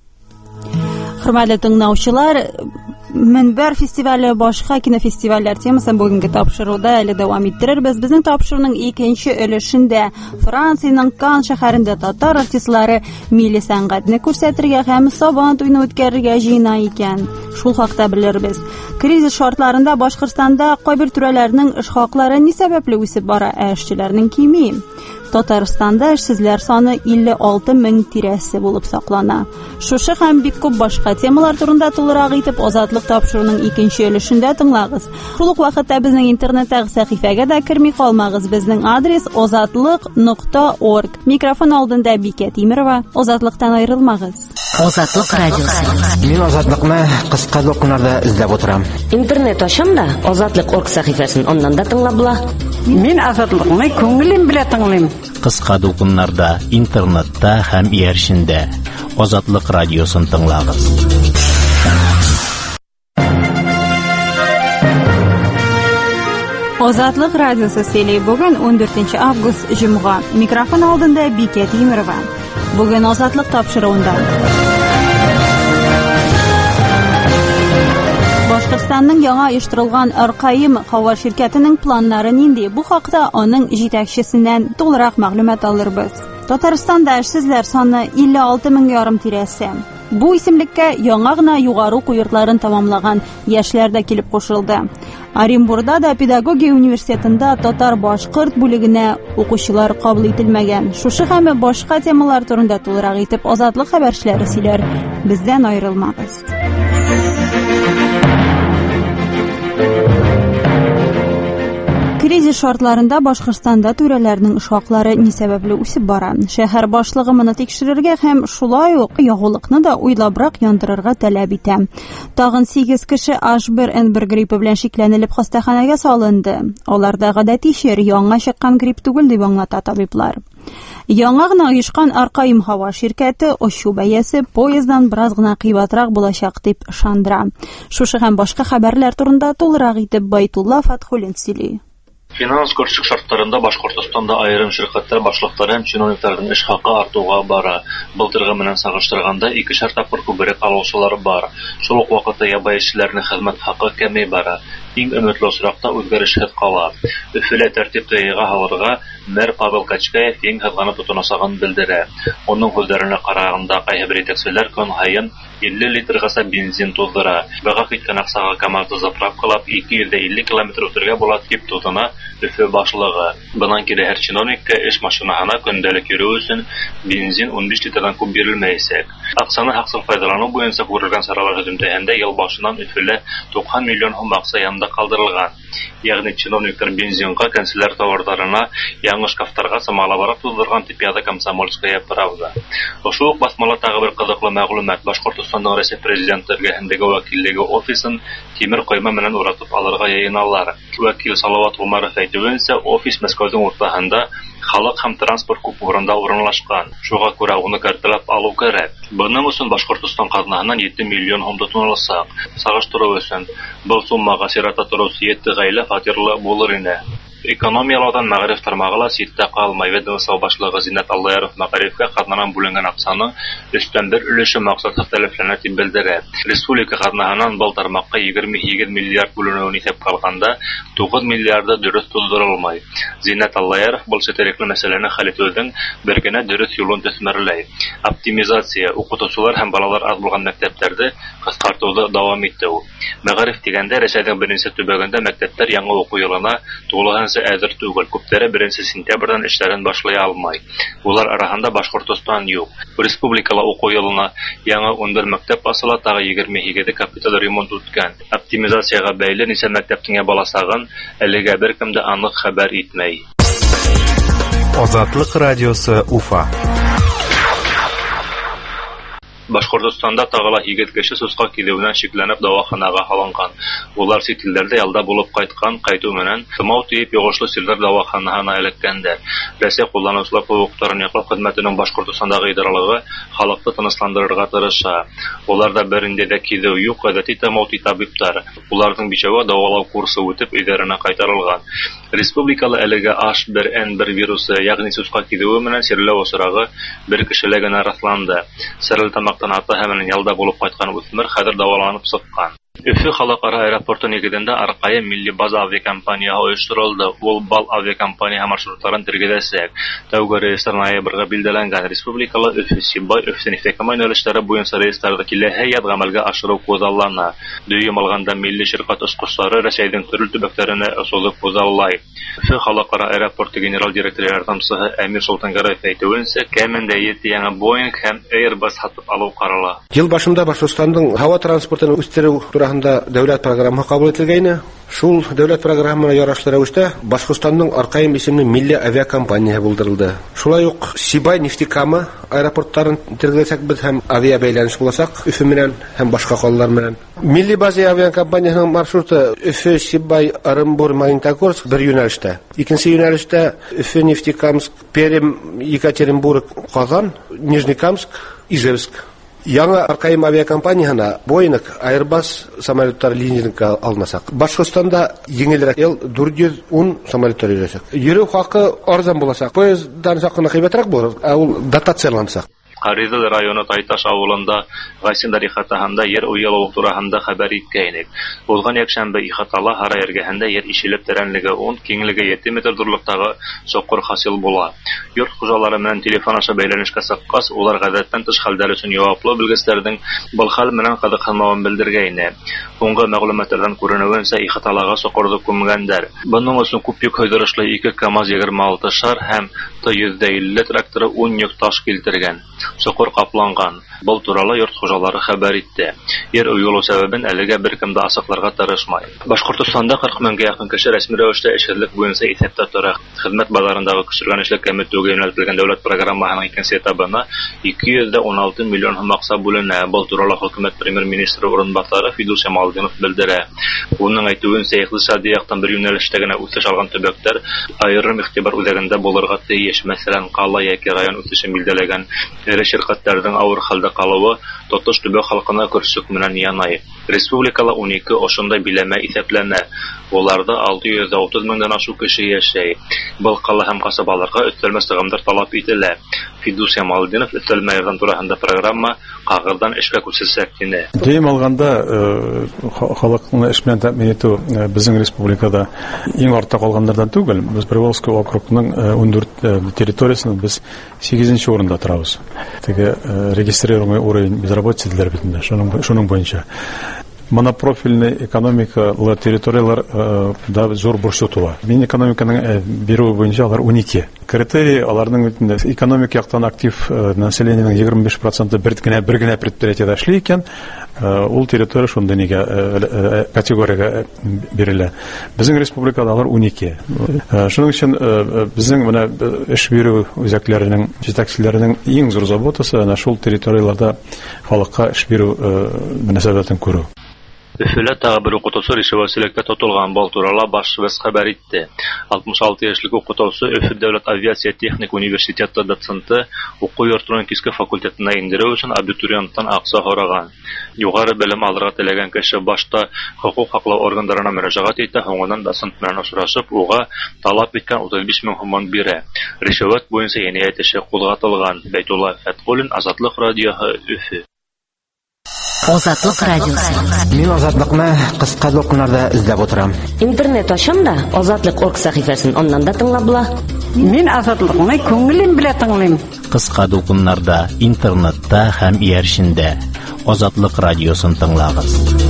Хөрмәтле тыңлаучылар, Минбәр фестивале башка кинофестивальләр темасын бүгенге тапшыруда әле дәвам иттерербез. Безнең тапшыруның икенче өлешендә Франциянең Кан шәһәрендә татар артистлары милли сәнгатьне күрсәтергә һәм сабан туйны үткәрергә җыена икән. Шул хакта белербез. Кризис шартларында Башкортстанда кайбер түрәләрнең эш хаклары ни сәбәпле үсеп бара, ә эшчеләрнең кими. Татарстанда эшсезләр саны илле алты мең тирәсе булып саклана. Шушы һәм бик күп башка темалар турында тулырак итеп Азатлык тапшыруның икенче өлешендә тыңлагыз. Шул ук вакытта безнең интернеттагы сәхифәгә дә керми калмагыз. Безнең адрес азатлык нокта орг. Микрофон алдында Бикә Тимерова. Азатлыктан аерылмагыз.
Азатлык радиосы.
Мин Азатлыкны кыска докумнарда эзләп утырам.
Интернет ачам да Азатлык орг сәхифәсен аннан да тыңлап була.
Мин Азатлыкны күңелем белән тыңлыйм.
Кыска докумнарда интернетта һәм ияршендә Азатлык радиосын тыңлагыз.
Азатлык радиосы сөйли бүген он дүртенче август җомга. Микрофон алдында Бикә Тимирова. Бүген Азатлык тапшыруында. Башкортстанның яңа оештырылган Аркаим һава ширкәтенең планнары нинди? Бу хакта аның җитәкчесеннән тулырак мәгълүмат алырбыз. Татарстанда эшсезләр саны илле алты мең ярым тирәсе. Бу исемлеккә яңа гына югары куйыртларын тамамлаган яшьләр дә килеп кушылды. Оренбургда да педагогия университетында татар-башкорт бүлегенә укучылар кабул ителмәгән. Шушы һәм башка темалар турында тулырак итеп Азатлык хәбәрчеләре сөйләр. Бездән аерылмагыз. Кризис шартларында Башкортстанда түрәләрнең эш хаклары ни сәбәпле үсеп бара. Шәһәр башлыгы моны тикшерергә һәм шулай ук ягулыкны да уйлабрак яндырырга таләп итә. Тагын сигез кеше эйч один эн бер гриппы белән шикләнелеп хастаханәгә салынды. Аларда гадәти чир яңа чыккан грипп түгел дип аңлата табиблар. Яңа гына оешкан Аркаим һава ширкәте ачу бәясе поезддан бераз гына кыйбатрак булачак дип ышандыра. Шушы һәм башка хәбәрләр турында тулырак итеп Байтулла Фатхуллин сөйли.
Финанс көрсек шартларында Башкортстанда айрым ширкәтләр башлыклары һәм чиновникларның эш хакы артуга бара. Былтыргы менән сагыштырганда икешәр тапкыр күбрәк алучылар бар. Шул ук вакытта ябай эшчеләрнең хезмәт хакы кәмей бара. Иң өметле осракта үзгәрешһез кала. Өфөлә тәртип тәйгә һаварга мэр Павел Качкаев иң хәзганы тотынасаган белдерә. Оның сүзләренә караганда кайбер җитәкчеләр көн һайын илле литргаса бензин туздыра. Бага киткән аксага КамАЗда заправкалап ике йөз илле километр үтәргә була дип тотына Өфө башлыгы. Бунан кире һәр чиновникка эш машинаһына көндәлек йөрү өчен бензин он биш литрдан күп бирелмәйсәк. Аксаны хаксыз файдалану буенча күрелгән саралар һөҗүмтәһендә ел башыннан Өфөлә туксан миллион сум акса янда калдырылган. Ягъни чиновниклар бензинга, канцеляр товарларына, яңа шкафтарга самалабарак туздырган дип яза Комсомольская правда. Ошол ук басмала тагы бер кызыклы мәгълүмат. Башкортстанның Россия президенты эргәһендәге вәкиллеге офисын тимер койма менән уратып алырга яйыналар. Вәкил Салават Умаров әйтүенчә, офис Мәскәүнең уртаһында халык һәм транспорт күпрәгендә урынлашкан. Шуңа күрә уны карталап алу кирәк. Буның өчен Башкортстан казнасыннан җиде миллион сум тотынылса, сагыштыру өчен бу суммага сирата торучы җиде гаилә фатирлы булыр иде. Экономиялаудан мәгариф тармагыла ситтә калмай ведомство башлыгы Зиннәт Аллаяров мәгарифкә казнанан бүленгән акчаның өстән бер өлеше максатка таләпләнә дип белдерә. Республика казнасыннан бу тармакка егерме сигез миллиард бүленүен исәп калганда тугыз миллиарды дөрес туздырылмай. Зиннәт Аллаяров бу четерекле мәсьәләне хәл итүдән бер генә дөрес юлын төсмәрләй. Оптимизация, укытучылар һәм балалар аз булган мәктәпләрдә кыскартуды дәвам итү. Мәгариф дигәндә Рәсәйнең беренче төбәгендә мәктәпләр яңа уку елына тулыгынча әзер түгел. Күпләре беренче сентябрьдән эшләрен башлый алмай. Улар арасында Башкортстан юк. Республикала уку елына яңа он бер мәктәп ачыла, тагы егерме сигез капиталь ремонт үткән. Оптимизациягә бәйле ничә мәктәптеңә баласагын әлегә беркем дә анык хәбәр итмәй.
Азатлык радиосы Уфа.
Башкортстанда тагыла сигез кеше суска килүеннән шикләнеп дәваханага һалынган. Улар сит илләрдә ялда булып кайткан, кайту менән тымау тиеп йогышлы силләр дәваханага эләккәндәр. Рәсәй кулланучылар хукукларын яклау хезмәтенең Башкортстандагы идаралыгы халыкны тынычландырырга тырыша. Уларда беринде дә килү юк, гадәти тымау табиблар. Уларның бичәве дәвалау курсы үтеп өйләренә кайтарылган. Республикалы әлегә эйч один эн бер вирусы, ягъни суска килүе менән сирләү осрагы бер кешелә генә расланды. Сәрле Ата һәм ялда булып кайткан үсмер хәзер дәваланып сыккан. Өфө халыкара аэропорты нигезендә Аркаим милли база авиакомпаниясе оештырылды. Ул бал авиакомпания маршрутларын тергеҙәсәк. Тәүге рейстар ноябрьгә билдәләнгән. Республикалы Өфө-Сибай, Өфө-Нефтекама юнәлештәре буенча рейстарда киләһе яҙ гамәлгә ашырыу күҙаллана. Дөйөм алганда милли ширкәт очҡостары Рәсәйҙең төрлө төбәктәренә осоло күҙаллай. Өфө халыкара аэропорты генераль директоры ярҙамсыһы Әмир Солтангараев әйтеүенсә, кәмендә ете яңа Boeing һәм Airbus һатып алыу ҡарала.
Ел башында Башҡортостандың һауа транспортын үҫтереү тураһында дәүләт программаһы ҡабул ителгәйне. Шул дәүләт программасына ярашлы рәвештә Башкортстанның Аркаим исемле милли авиакомпаниясе булдырылды. Шулай ук Сибай нефтекамы аэропортларын тергезәк без һәм авиа бәйләнеш булачак Өфе менән һәм башка калалар менән. Милли база авиакомпаниясының маршруты Өфе, Сибай, Оренбур, Магнитогорск бер юнәлештә. Икенче юнәлештә Өфе, Нефтекамск, Пермь, Екатеринбург, Казан, Нижнекамск, Ижевск. Яңа Аркаим авиакомпаниясына Boeing, Airbus самолетлары лизингка алынасак. Башкортстанда еңелрәк ел дүрт йөз ун самолетлар йөрәсәк. Йөрү хакы арзан булачак. Поезддан сакына кыйбатрак булыр, ә ул дотациялансак.
Каридел районы Тайташ авылында Гайсиндар ихатаһында ер уелу тураһында хәбәр иткәйнек. Булган якшәмбе ихатала Хара ергәһендә ер ишелеп тәрәнлеге он, киңлеге җиде метр дурлыктагы сокыр хасил була. Йорт хуҗалары белән телефон аша бәйләнешкә сыккас, улар гадәттән тыш хәлдәр өчен җаваплы белгечләрнең был хәл менән кызыксынмавын белдергәйне. Соңгы мәгълүматлардан күренүенчә ихаталага сокырды күмгәннәр. Буның өчен күп йөк хайдырышлы ике КАМАЗ егерме алты шар һәм Т йөз илле тракторы ун йөк таш килтергән. Сокыр капланган. Бұл туралы йорт хуҗалары хәбәр итте. Ер уелу сәбәбен әлегә беркем дә асыкларга тырышмай. Башкортстанда кырык меңгә якын кеше рәсми рәвештә эшчәнлек буенча исәптә тора. Хезмәт базарындагы кешеләрне эшлек кәметүгә юнәлтелгән дәүләт программасының икенче этабына ике йөз он алты миллион сум акча бүленә. Бұл туралы хөкүмәт премьер-министры урынбасары Фидус Ямалдинов белдерә. Уның әйтүенчә, икътисади яктан бер юнәлештә генә үсеш алган төбәкләр аерым игътибар үзәгендә булырга тиеш. Мәсәлән, Кала яки район үсешен билдәләгән эре ширкәтләрнең авыр хәлдә калуы тотыш төбәк халкына көрсөк менән янай. Республикала он ике ошондай биләмә исәпләнә. Уларда алты йөз утыз меңдән ашу кеше яшәй. Был кала һәм касабаларга өстәлмә сыгымдар таләп ителә. Фидус Ямалдинов өстәлмә ярдәм турында программа кагырдан эшкә күчерсәк дине.
Дөйм алганда халыкны эш белән тәэмин итү безнең республикада иң артта калганнардан түгел. Без Приволжский округның он дүрт территориясында біз сигезенче урында торабыз. Теге регистрированный уровень безработицы битендә, шуның шуның буенча. Монопрофильный экономикалы территориялар да зур бурчу тула. Мин экономиканың бирү буенча алар он ике. Критерий аларның битендә экономик яктан актив населениенең егерме биш проценты бер генә бер генә предприятиедә эшли икән, ул территория шунда нигә категорияга бирелә. Безнең республикада алар он ике. Шуның өчен безнең менә эш бирү үзәкләренең җитәкчеләренең иң зур заботасы ана шул территорияларда халыкка эш бирү мөнәсәбәтен күрү.
Өфөлә тагы бер укытучы ришвәтчелеккә тотылган бол турында баш вәз хәбәр итте. алтмыш алты яшьлек укытучы Өфе дәүләт авиация техник университеты доценты уку йортының киске факультетына индерү өчен абитуриенттан акча сораган. Югары белем алырга теләгән кеше башта хукук хаклау органнарына мөрәҗәгать итә, һәм доцент белән очрашып, уга талап иткән утыз биш мең сум бирә. Ришвәт буенча җинаять эше кузгатылган. Бәйтулла Фәткулин, Азатлык радиоһы, Өфе.
Азатлык радиосы.
Мин азатлыкны кыска докумнарда эзләп утырам.
Интернет ачам да Азатлык орг сәхифәсен аннан да тыңлап була.
Мин азатлыкны күңелем белән тыңлыйм.
Кыска докумнарда, интернетта һәм ияршендә Азатлык радиосын тыңлагыз.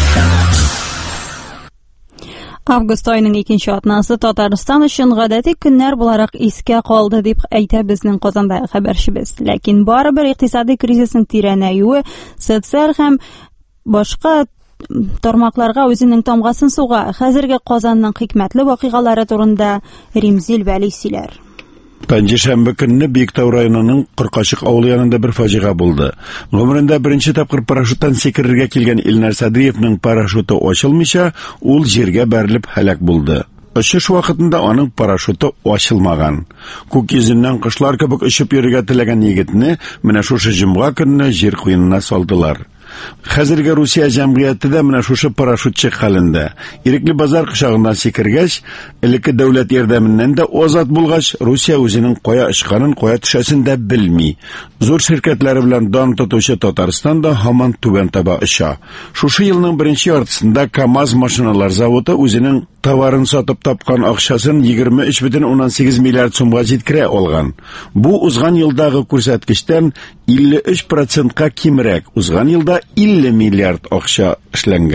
Август айының икенче атнасы Татарстан өчен гадәти көннәр буларак искә калды дип әйтә безнең Казандагы хәбәрчебез. Ләкин барыбер икътисади кризисның тирәнәюе, социаль һәм башка тармакларга үзенең тамгасын суга. Хәзерге Казанның хикмәтле вакыйгалары турында Римзил Вәли сөйләр.
Пәнҗешәмбе көнне Биектау районының Кыркачык авылы янында бер фаҗига булды. Гомерендә беренче тапкыр парашюттан сикерергә килгән Илнар Садриевның парашюты ачылмыйча, ул җиргә бәрелеп һәлак булды. Очыш вакытында аның парашюты ачылмаган. Күк йөзеннән кышлар кебек очып йөрергә теләгән егетне менә шушы җомга көнне җир куенына салдылар. Хәзерге Русия җәмгыяте дә менә шушы парашютчы хәлендә. Ирекле базар кышагыннан сикергәч, элекке дәүләт ярдәменнән дә азат булгач, Русия үзенең кая очканын, кая төшәсен дә белми. Зур ширкәтләре белән дан тотучы Татарстан да һаман түбән таба оча. Шушы елның беренче яртысында КАМАЗ машиналар заводы үзенең товарын сатып тапкан акчасын егерме өч бөтен уннан сигез миллиард сумга җиткерә алган. Бу узган елдагы күрсәткечтән илле өч процентка кимрәк. Узган елда илле миллиард акча эшләнгән.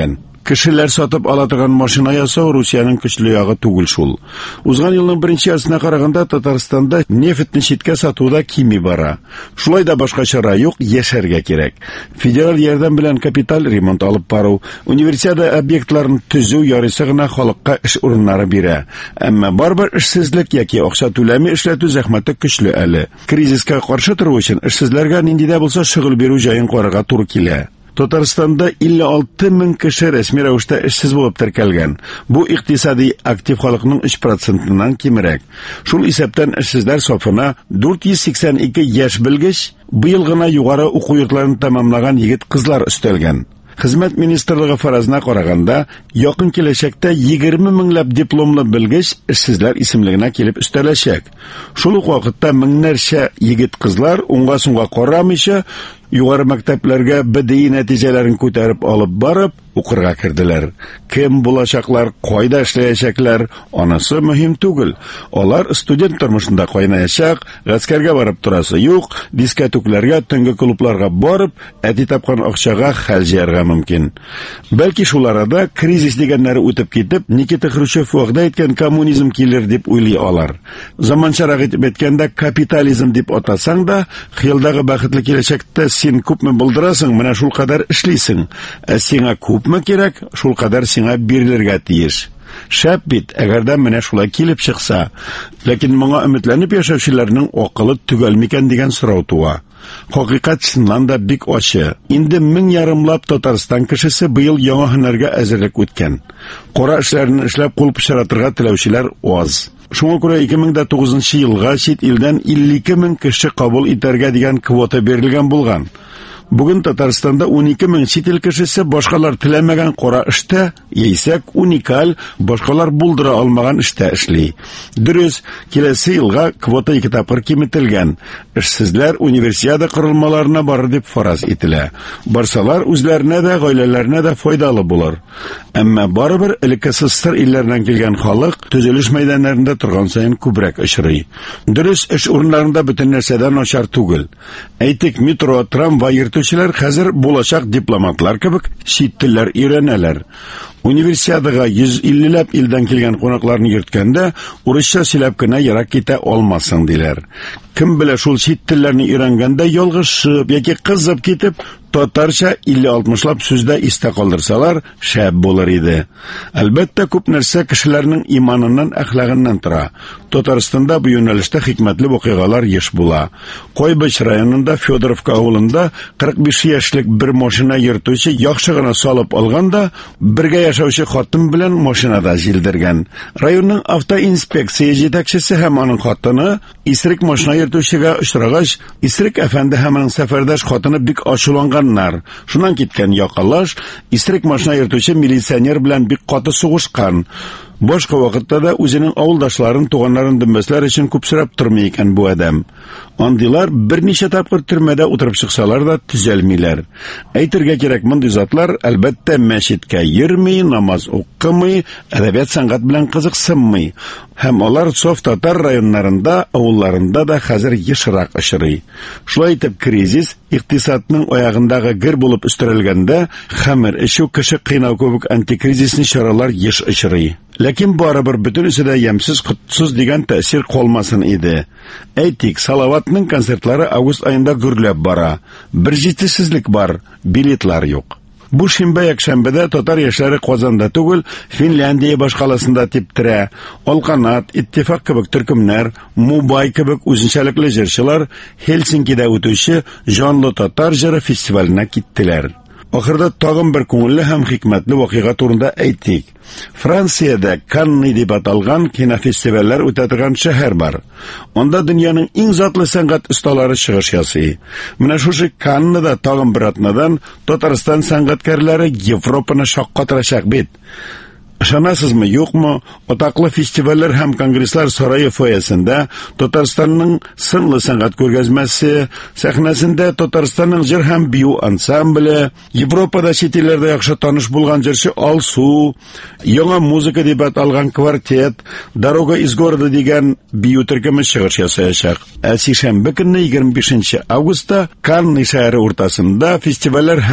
Кешеләр сатып ала торган машина ясау Русиянең көчле ягы түгел шул. Узган елның беренче яртысына караганда Татарстанда нефтьне читкә сатуда кими бара. Шулай да башка чара юк, яшәргә кирәк. Федераль ярдәм белән капиталь ремонт алып бару, универсиада объектларын төзү ярыйсы гына халыкка эш урыннары бирә. Әмма барбер эшсезлек яки акча түләме эшләтү зәхмәте көчле әле. Кризиска каршы тору өчен эшсезләргә нинди дә булса шөгыль бирү җаен карарга туры килә. Татарстанда илле алты мең кеше рәсми рәвештә эшсез булып теркәлгән. Бу икътисади актив халыкның өч процентыннан кимрәк. Шул исәптән эшсезләр сафына дүрт йөз сиксән ике яшь белгеч, быел гына югары уку йортларын тәмамлаган егет-кызлар өстәлгән. Хезмәт министрлыгы фаразына караганда, якын киләчәктә егерме меңләп дипломлы белгеч эшсезләр исемлегенә килеп өстәләчәк. Шул ук вакытта меңнәрчә егет-кызлар уңга-сунга карамыйча югары мәктәпләргә БДИ нәтиҗәләрен күтәреп алып барып, укырга керделәр. Кем булачаклар, кайда эшләячәкләр, анысы мөһим түгел. Алар студент тормышында кайнаячак, гаскәргә барып торасы юк, дискотекларга, төнге клубларга барып, әти тапкан акчага хәл җыярга мөмкин. Бәлки шул арада кризис дигәннәре үтеп китеп, Никита Хрущев вәгъдә иткән коммунизм килер дип уйлый алар. Заманчарак итеп әйткәндә, капитализм дип атасаң да, хыялдагы бәхетле киләчәктә син күпме булдырасың, менә шул кадәр эшлисең. Ә сиңа күпме кирәк, шул кадәр сиңа бирелергә тиеш. Шәп бит, әгәр дә менә шулай килеп чыкса. Ләкин моңа өметләнеп яшәүчеләрнең акылы түгел микән дигән сорау туа. Хакыйкать чыннан да бик ачы. Инде мең ярымлап Татарстан кешесе быел яңа һөнәргә әзерлек үткән. Кара эшләрне эшләп кул пычратырга теләүчеләр аз. Шуңа күрә ике мең дә тугызынчы елга чит илдән илле ике мең кеше кабул итәргә дигән квота берилгән булган. Бүген Татарстанда ун ике мең чит ил кешесе башкалар теләмәгән кара эштә, яисәк уникаль, башкалар булдыра алмаган эштә эшли. Дөрес, киләсе елга квота ике тапкыр киметелгән. Эшсезләр универсиада корылмаларына барыр дип фараз ителә. Барсалар үзләренә дә, гаиләләренә дә файдалы булыр. Әмма барыбер элекке СССР илләреннән килгән халык төзелеш мәйданнарында торган саен күбрәк очрый. Дөрес, эш урыннарында бөтен нәрсәдән начар түгел. Әйтик, метро, трамвай йөртүчеләр хәзер булачак дипломатлар кебек чит телләр өйрәнәләр. Универсиадага йөз иллеләп илдән килгән кунакларны йөрткәндә, урысча сөйләп кенә ярак китә алмассың диләр. Кем белә шул чит телләрне өйрәнгәндә ялгышып яки кызып китеп, татарча илле алтмышлап сүздә истә калдырсалар, шәп булыр иде. Әлбәттә, күп нәрсә кешеләрнең иманыннан, әхлагыннан тора. Татарстанда бу юнәлештә хикмәтле вакыйгалар еш була. Койбыч районында Федоровка авылында кырык биш яшьлек бер машина йөртүче яхшы гына салып алганда, бергә яшәүче хатын белән машинада җилдергән. Районның автоинспекция җитәкчесе һәм аның хатыны исерек машина йөртүчегә очрагач, исерек әфәнде һәм аның сәфәрдәш хатыны бик ачуланганнар. Шуннан киткән якалаш, исерек машина йөртүче милиционер белән бик каты сугышкан. Башка вакытта да үзенең авылдашларын, туганнарын дөмбәсләр өчен күп сорап тормый икән бу адәм. Андыйлар берничә тапкыр төрмәдә утырып чыксалар да төзәлмиләр. Әйтергә кирәк, мондый затлар әлбәттә мәчеткә йөрми, намаз укымый, әдәбият сәнгать белән кызыксынмый. Һәм алар соф татар районнарында, авылларында да хәзер ешрак очрый. Шулай итеп, кризис икътисадның аягындагы гер булып үстерелгәндә, хәмер эчү, кеше кыйнау кебек антикризисный чаралар еш очрый. Ләкин барыбер бөтенесе дә ямсыз, котсыз дигән тәэсир калмасын иде. Әйтик, Салаватның концертлары август айында гөрләп бара. Бер җитешсезлек бар, билетлар юк. Бу шимбә-якшәмбәдә татар яшьләре Казанда түгел, Финляндия башкаласында типтерә. Алканат, Иттифак кебек төркемнәр, Мубай кебек үзенчәлекле җырчылар Хельсинкида үтүче Җанлы татар җыры фестиваленә киттеләр. Ахырда тагын бер күңелле һәм хикмәтле вакыйга турында әйтик. Франциядә Канны дип аталган кинофестивальләр үтә торган шәһәр бар. Анда дөньяның иң затлы сәнгать осталары чыгыш ясый. Менә шушы Канныда тагын бер атнадан Татарстан сәнгатькәрләре Европаны шаккатырачак бит. Ышанасызмы, юкмы, атаклы фестивальләр һәм конгресслар сарае фойесында Татарстанның сынлы сәнгать күргәзмәсе, сәхнәсендә Татарстанның җыр һәм бию ансамбле, Европада чит илләрдә яхшы таныш булган җырчы Алсу, яңа музыка дип аталган квартет, Дорога из города дигән бию төркеме чыгыш ясаячак. Ә сишәмбе көнне егерме бишенче августта Канны шәһәре уртасында фестивальләр һәм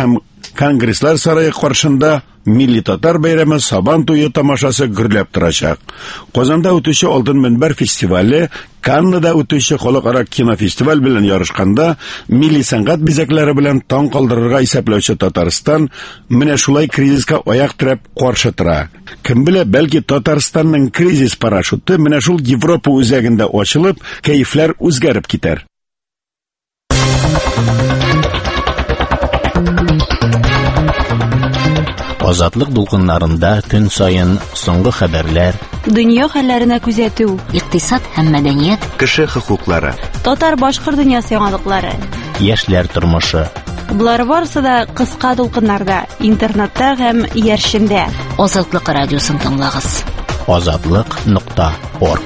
Конгресслар сарайы каршында Милли татар бәйрәме Сабан туе тамашасы гөрләп торачак. Казанда үтүче Алтын мөнбәр фестивале, Каннада үтүче халыкара кинофестиваль белән ярышканда милли сәнгать бизәкләре белән таң калдырырга исәпләүче Татарстан менә шулай кризиска аяк терәп каршы тора. Кем белә, бәлки Татарстанның кризис парашюты менә шул Европа үзәгендә ачылып, кәефләр үзгәреп китәр.
Азатлык дулкыннарында көн сайын соңгы хәбәрләр,
дөнья хәлләренә күзәтү,
икътисад һәм мәдәният,
кеше хокуклары,
татар-башкорт дөньясы яңалыклары,
яшьләр тормышы.
Булар барысы да кыска дулкыннарда, интернетта һәм яршендә.
Азатлык радиосын тыңлагыз.
азатлык нокта орг.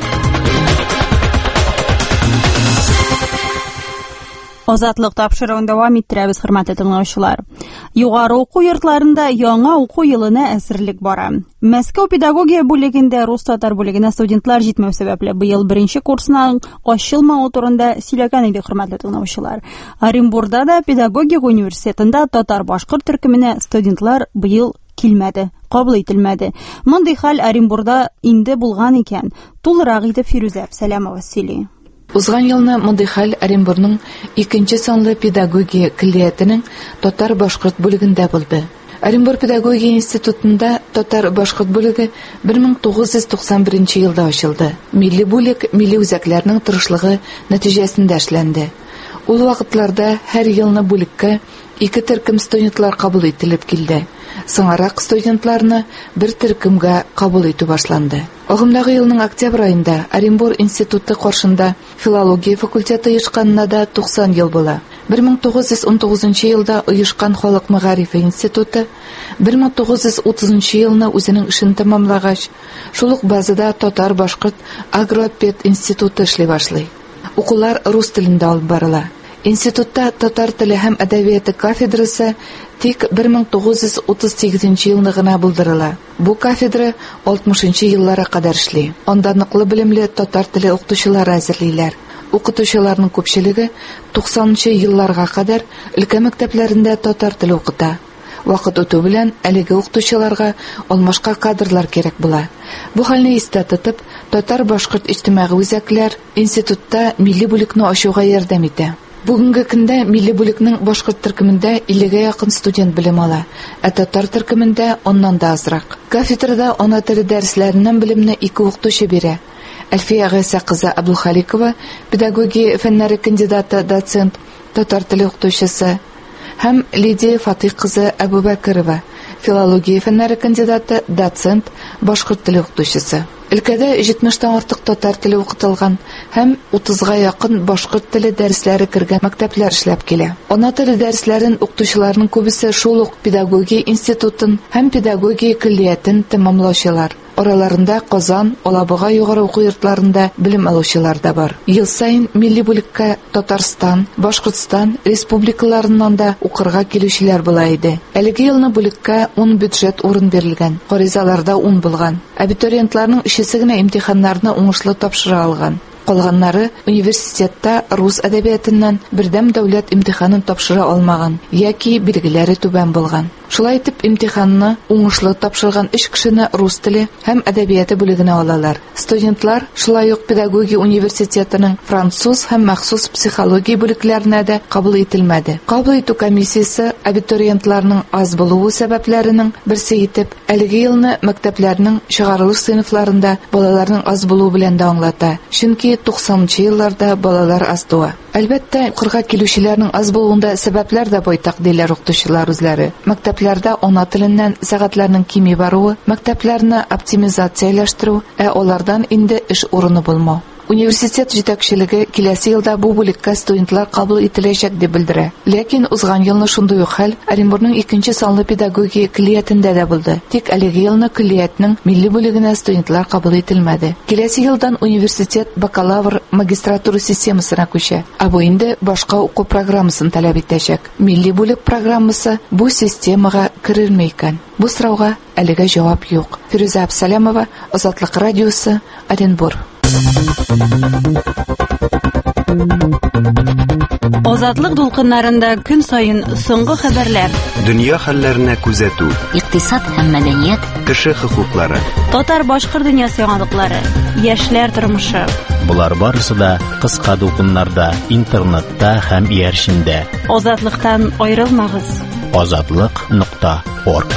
Азатлык тапшыруын дәвам иттерәбез, хөрмәтле тыңлаучылар. Югары уку йортларында яңа уку елына әзерлек бара. Мәскәү педагогия бүлегендә рус-татар бүлегенә студентлар җитмәү сәбәпле быел беренче курсның ачылмауы турында сөйләгән иде, хөрмәтле тыңлаучылар. Оренбургда да педагогия университетында татар-башкорт төркеменә студентлар быел килмәде, кабул ителмәде. Мондый хәл Оренбургда инде булган икән. Тулырак итеп Фирүзә Сәләмова сөйли.
Узган елны мондый хәл Оренбургның икенче санлы педагогия киллиятының татар-башкорт бүлегендә булды. Оренбург педагогия институтында татар-башкорт бүлеге бер мең тугыз йөз туксан беренче елда ачылды. Милли бүлек милли үзәкләрнең тырышлыгы нәтиҗәсендә эшләнде. Ул вакытларда һәр елны бүлеккә ике төркем студентлар кабул ителеп килде. Соңарак студентларны бер төркемгә кабул итү башланды. Агымдагы елның октябрь аенда Оренбург институты каршында филология факультеты оешканына да туксан ел була. бер мең тугыз йөз ун тугызынчы елда оешкан халык мәгарифе институты бер мең тугыз йөз утызынчы елны үзенең эшен тәмамлагач, шул ук базада татар-башкорт агропед институты эшли башлый. Укулар рус телендә алып барыла. Институтта татар теле һәм әдәбияты кафедрасы тик бер мең тугыз йөз утыз сигезенче елны гына булдырыла. Бу кафедра алтмышынчы елларга кадәр эшли. Анда ныклы белемле татар теле укытучылары әзерлиләр. Укытучыларның күпчелеге туксанынчы елларга кадәр өлкә мәктәпләрендә татар теле укыта. Вакыт үтү белән әлеге укытучыларга алмашка кадрлар кирәк була. Бу хәлне истә тотып, татар-башкорт иҗтимагый үзәкләр институтта милли бүлекне ачуга ярдәм итә. Бүгенге көндә милли бүлекнең башкорт төркемендә иллегә якын студент белем ала, ә татар төркемендә оннан да азрак. Кафедрада ана теле дәресләреннән белемне ике укытучы бирә. Әлфия Гайса кызы Абдулхаликова, педагогия фәннәре кандидаты, доцент, татар теле укытучысы, һәм Лидия Фатих кызы Абубакырова, филология фәннәре кандидаты, доцент, башкорт теле укытучысы. Өлкәдә җитмештән артык татар теле укытылган һәм утызга якын башкорт теле дәресләре кергән мәктәпләр эшләп килә. Ана теле дәресләрен укытучыларның күбесе шул ук педагогия институтын һәм педагогия киллиятын тәмамлаучылар. Араларында Казан, Алабуга югары уку йортларында белем алучылар да бар. Ел сайын милли бүлеккә Татарстан, Башкортстан республикаларыннан да укырга килүчеләр була иде. Әлеге елны бүлеккә ун бюджет урын бирелгән. Гаризаларда ун булган. Абитуриентларның ишесе генә имтиханнарны уңышлы тапшыра алган. Калганнары университетта рус әдәбиятыннан бердәм дәүләт имтиханын тапшыра алмаган яки билгеләре түбән булган. Шулай итеп, имтиханны уңышлы тапшырган өч кешене рус теле һәм әдәбияты бүлегенә алалар. Студентлар шулай ук педагогия университетының француз һәм махсус психология бүлекләренә дә кабул ителмәде. Кабул итү комиссиясе абитуриентларның аз булуы сәбәпләренең берсе итеп, әлеге елны мәктәпләрнең чыгарылыш сыйныфларында балаларның аз булуы белән дә аңлата. Чөнки туксанынчы елларда балалар аз туа. Әлбәттә, укырга килүчеләрнең аз булуында сәбәпләр дә байтак диләр укытучылар үзләре. Мәктәпләрдә ана теленнән сәгатьләрнең кими баруы, мәктәпләрне оптимизацияләштерү, ә алардан инде эш урыны булмау. Университет җитәкчелеге киләсе елда бу бүлеккә студентлар кабул ителәчәк дип белдерә. Ләкин узган елны шундый ук хәл Оренбургның икенче санлы педагогия киллиятендә дә булды. Тик әлеге елны киллиятның милли бүлегенә студентлар кабул ителмәде. Киләсе елдан университет бакалавр магистратура системасына күчә. Ә бу инде башка уку программасын таләп итәчәк. Милли бүлек программасы бу системага керерме икән? Бу сорауга әлегә җавап юк. Фирүзә Абсалямова, Азатлык радиосы, Оренбург.
Азатлык дулкыннарында көн сайын соңгы хәбәрләр.
Дөнья хәлләренә күзәтү.
Икътисад һәм мәдәният.
Кеше хокуклары.
Татар-башкорт дөньясы яңалыклары. Яшьләр тормышы.
Булар барысы да кыска дулкыннарда, интернетта һәм иярчендә.
Азатлыктан аерылмагыз.
азатлык нокта орг.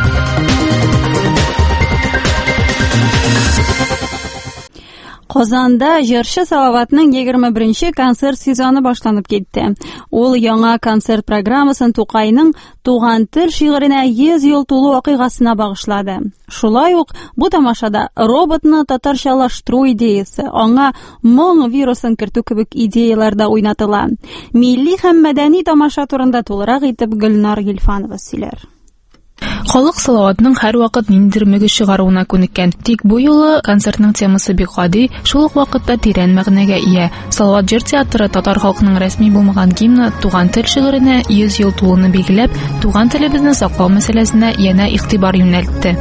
Казанда җырчы Салаватның егерме беренче концерт сезоны башланып китте. Ул яңа концерт программасын Тукайның Туган тел шигыренә йөз ел тулу вакыйгасына багышлады. Шулай ук бу тамашада роботны татарчалаштыру идеясе, аңа моң вирусын кертү кебек идеялар да уйнатыла. Милли һәм мәдәни тамаша турында тулырак итеп Гөлнар Гилфанова сөйләр.
Халык Салаватның һәр вакыт ниндидер мөгез чыгаруына күнеккән. Тик бу юлы концертның темасы бик гади, шул ук вакытта тирән мәгънәгә ия. Салават җыр театры татар халкының рәсми булмаган гимны Туган тел шигыренә йөз ел тулуны билгеләп, туган телебезне саклау мәсьәләсенә янә игътибар юнәлтте.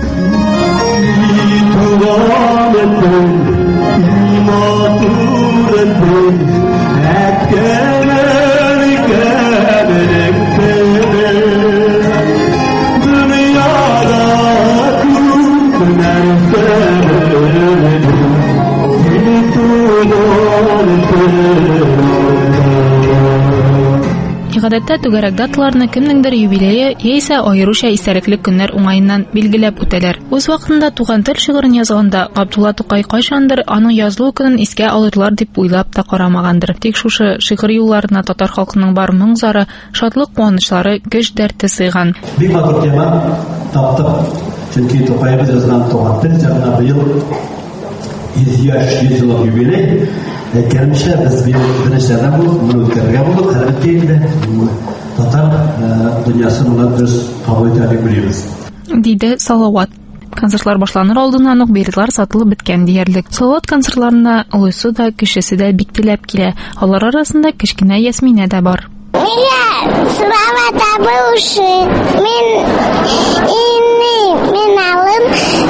Гадәттә түгәрәк даталарны кемнеңдер юбилее яисә аеруча истәлекле көннәр уңаеннан билгеләп үтәләр. Үз вакытында Туган тел шигырен язганда Габдулла Тукай кайчандыр аның язылу көнен искә алырлар дип уйлап та карамагандыр. Тик шушы шигырь юлларына татар халкының бар моң-зары, шатлык куанычлары, көч дәрте сыйган.
Бик матур тема таптык. Чөнки Тукайбыз язган Туган тел җырына быел йөз яшь йөз еллык юбилей. Кәрмешә без беренчеләрдән булып, моны үткәрергә булдык. Әлбәттә инде татар дөньясы моны дөрес кабул итә дип беләбез.
Диде Салават. Концертлар башланыр алдыннан ук билетлар сатылып беткән диярлек. Салават концертларына олысы да, кечесе дә бик теләп килә. Алар арасында кечкенә Ясминә дә бар.
Мия, Салават абышы, мин инни, мин алым,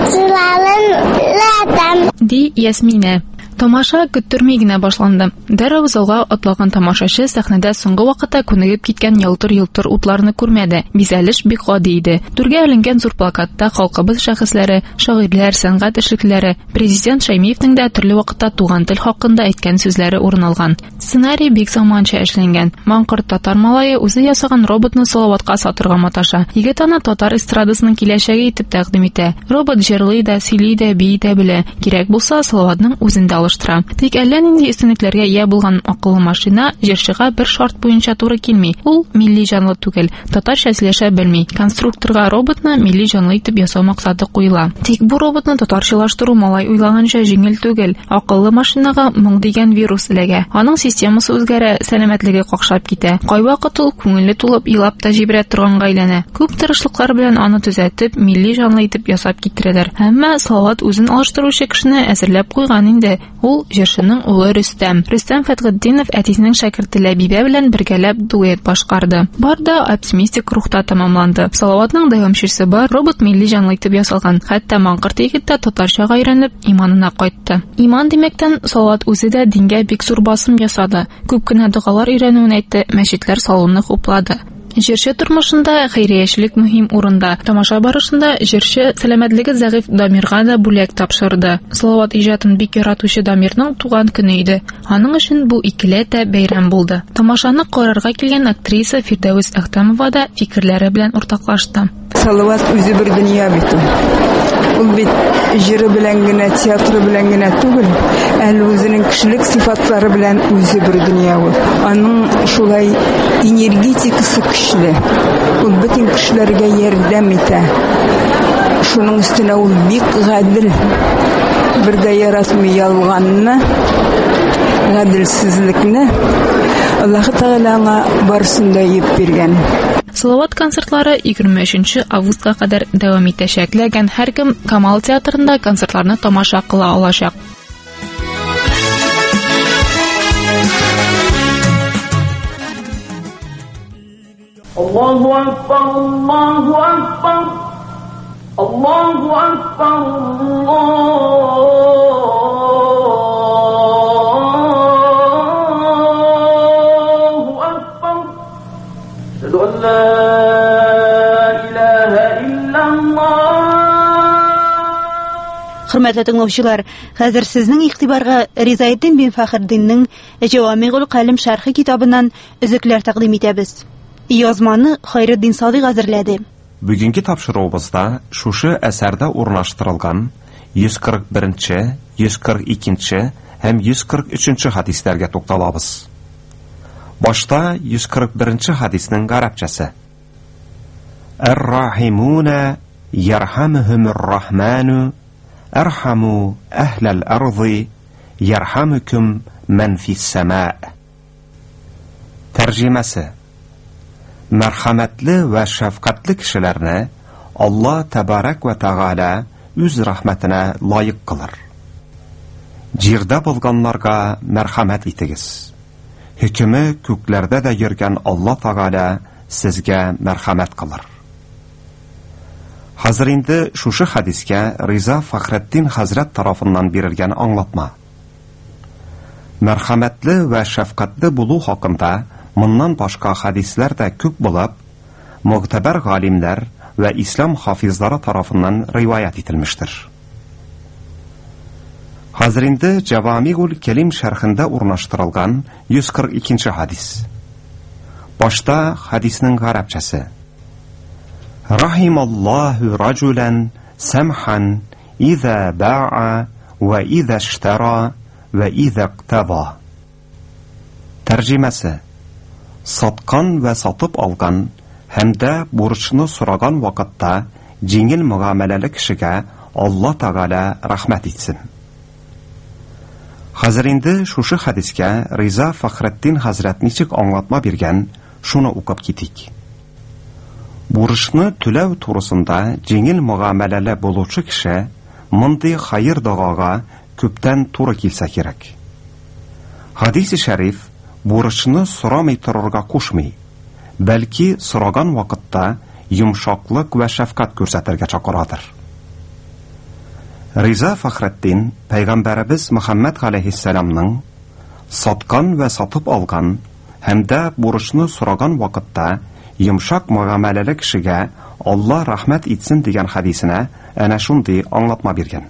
сылалым, латам.
Ди Ясминә. Тамаша көттөрмәй генә башланды. Дәррәү залга атлаган тамашачы сәхнәдә соңгы вакытта күнегеп киткән ялтыр-йолтыр утларны күрмәде. Бизәлеш бик гади иде. Түргә эленгән зур плакатта халкыбыз шәхесләре, шагыйрьләр, сәнгать эшлеклеләре, президент Шаймиевның да төрле вакытта туган тел хакында әйткән сүзләре урын алган. Сценарий бик заманча эшләнгән. Маңкорт татар малае үзе ясаган роботны Салаватка сатырга маташа. Егет аны татар эстрадасының киләчәге итеп тәкъдим итә. Робот җырлый да, сөйли дә, бии дә белә. Кирәк булса Салаватның үзендә алыштыра. Тик әллә нинди өстенлекләргә ия булган акыллы машина җырчыга бер шарт буенча туры килми. Ул милли җанлы түгел, татарча сөйләшә белми. Конструкторга роботны милли җанлы итеп ясау максаты куела. Тик бу роботны татарчалаштыру малай уйлаганча җиңел түгел. Акыллы машинага моң дигән вирус эләгә. Аның системасы үзгәрә, сәламәтлеге какшап китә. Кайвакыт ул күңеле тулып илап та җибрә торганга әйләнә. Күп тырышлыклар белән аны төзәтеп, милли җанлы итеп ясап китерәләр. Әмма Салават үзен алыштыручы кешене әзерләп куйган инде. Ул җырчының улы Рөстәм. Рөстәм Фәтхетдинов әтисенең шәкерте Ләбибә белән бергәләп дуэт башкарды. Бар да оптимистик рухта тәмамланды. Салаватның дәвамчысы бар, робот милли җанлы итеп ясалган. Хәтта маңкорт егет тә татарчага өйрәнеп, иманына кайтты. Иман димәктән Салават үзе дә дингә бик зур басым ясады. Күп кенә дугалар өйрәнүен әйтте, мәчетләр салуны хуплады. Җырчы тормышында хәйриячелек мөһим урында. Тамаша барышында җырчы сәламәтлеге зәгыйфь Дамирга да бүләк тапшырды. Салават иҗатын бик яратучы Дамирның туган көне иде. Аның өчен бу икеләтә бәйрәм булды. Тамашаны карарга килгән актриса Фирдәвес Әхтәмова да фикерләре белән уртаклашты.
Салават үзе бер дөнья бит. Ул бит җыры белән генә, театры белән генә түгел, әле үзенең кешелек сыйфатлары белән үзе бер дөнья ул. Аның шулай энергетикасы көчле. Ул бөтен кешеләргә ярдәм итә. Шуның өстенә ул бик гадел. Бер дә яратмый ялганны, гаделсезлекне. Аллаһ Тәгалә аңа барысын да еп биргән.
Салават концертлары егерме өченче августка кадәр дәвам итәчәк. Ләкин һәркем Камал театрында концертларны тамаша кыла алачак.
Аллаһу акбар, Аллаһу акбар. Аллаһу акбар.
Хөрмәтле тыңлаучылар, хәзер сезнең игътибарга Ризаетдин бин Фәхреддиннең Җавамигул Калим шәрхи китабыннан өзекләр тәкъдим итәбез. Язманы Хайретдин Садыйк әзерләде.
Бүгенге тапшыруыбызда шушы әсәрдә урнаштырылган йөз кырык беренче, йөз кырык икенче һәм йөз кырык өченче хадисләргә тукталабыз. Башта йөз кырык беренче хадиснең гарәпчәсе. Ар-рахимуна ярхамухумур-рахману архаму әһләл арضи ярхамукум ман фис-сама. Тәрҗемәсе: Мәрхәмәтле вә шәфкатьле кешеләрне Алла тәбарак вә тәгалә үз рәхмәтенә лаек кылыр. Җирдә булганнарга мәрхәмәт итегез. Хөкеме күкләрдә дә йөргән Алла тәгалә сезгә мәрхәмәт кылыр. Хәзер инде шушы хадискә Риза Фәхреддин хәзрәт тарафыннан бирелгән аңлатма. Мәрхәмәтле вә шәфкатьле булу хакында моннан башка хадисләр дә күп булып, мөгтәбәр галимнәр вә ислам хафизлары тарафыннан риваят ителмештер. Хәзер инде Җавамигул Калим шәрхендә урнаштырылган йөз кырык икенче хадис. Башта хадиснең гарәпчәсе. Рахималлаху раҗулан самхан иза ба'a ва иза иштара ва иза иқтаба. Тәрҗемәсе: Саткан вә сатып алган һәм дә бурычны сораган вакытта җиңел мөгамәләле кешегә Алла Тәгалә рәхмәт итсен. Хәзер инде шушы хадискә Риза Фәхреддин хәзрәт ничек аңлатма биргән, шуны укып китик. Бурычны түләү турысында җиңел мөгамәләле булучы кеше мондый хәер дагага күптән туры килсә кирәк. Хадис-и шәриф бурычны сорамый торырга кушмый, бәлки сораган вакытта йомшаклык вә шәфкать күрсәтергә чакырадыр. Риза Фәхреддин Пәйгамбәребез Мөхәммәд галәйһиссәламның саткан вә сатып алган һәм дә бурычны сораган вакытта йомшак мөгамәләле кешегә Алла рәхмәт итсен дигән хадисенә әнә шундый аңлатма биргән.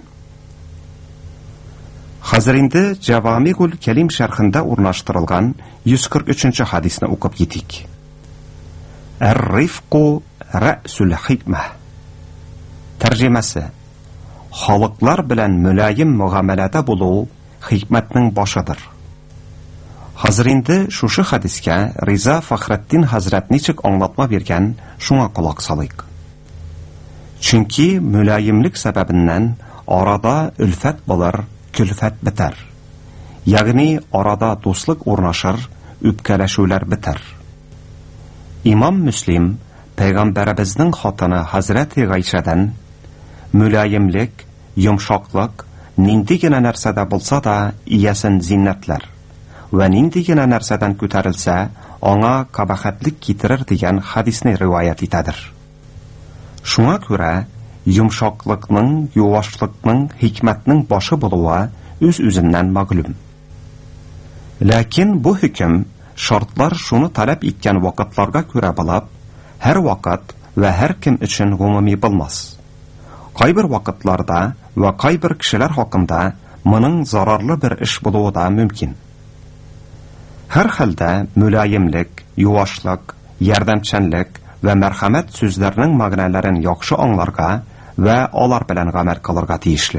Хәзер инде Җавамигул Калим шәрхендә урнаштырылган йөз кырык өченче хадисны укып китик. Ар-рифқу рәсүл хикмә. Тәрҗемәсе: Халыклар белән мөлаим мөгамәләдә булу хикмәтнең башыдыр. Хәзер инде шушы хадискә Риза Фәхреддин хәзрәт ничек аңлатма биргән, шуңа кулак салыйк. Чөнки мөлаимлек сәбәбеннән арада үлфәт булыр, külfət biter. Ягъни арада дуслык урнашыр, үпкәләшүләр бетер. Имам Муслим Пәйгамбәребезнең хатыны Хәзрәти Гайшадан мөлаимлек, йомшаклык нинди генә нәрсәдә булса да иясен зиннәтләр ва нинди генә нәрсәдән күтәрелсә аңа кабахәтлек китерер дигән хадисне риваят итәдер. Шуңа күрә йомшаклыкның, юашлыкның, хикмәтнең башы булуы үз-үзеннән мәгълүм. Ләкин бу хөкем шартлар шуны таләп иткән вакытларга күрә булып, һәр вакыт ва һәр кем өчен гомуми булмас. Кайбер вакытларда ва кайбер кешеләр хакында моның зарарлы бер эш булуы да мөмкин. Һәр хәлдә мөлаимлек, юашлык, ярдәмчәнлек ва мәрхәмәт сүзләрнең мәгънәләрен яхшы аңларга ва алар белән гамәл кылырга тиешле.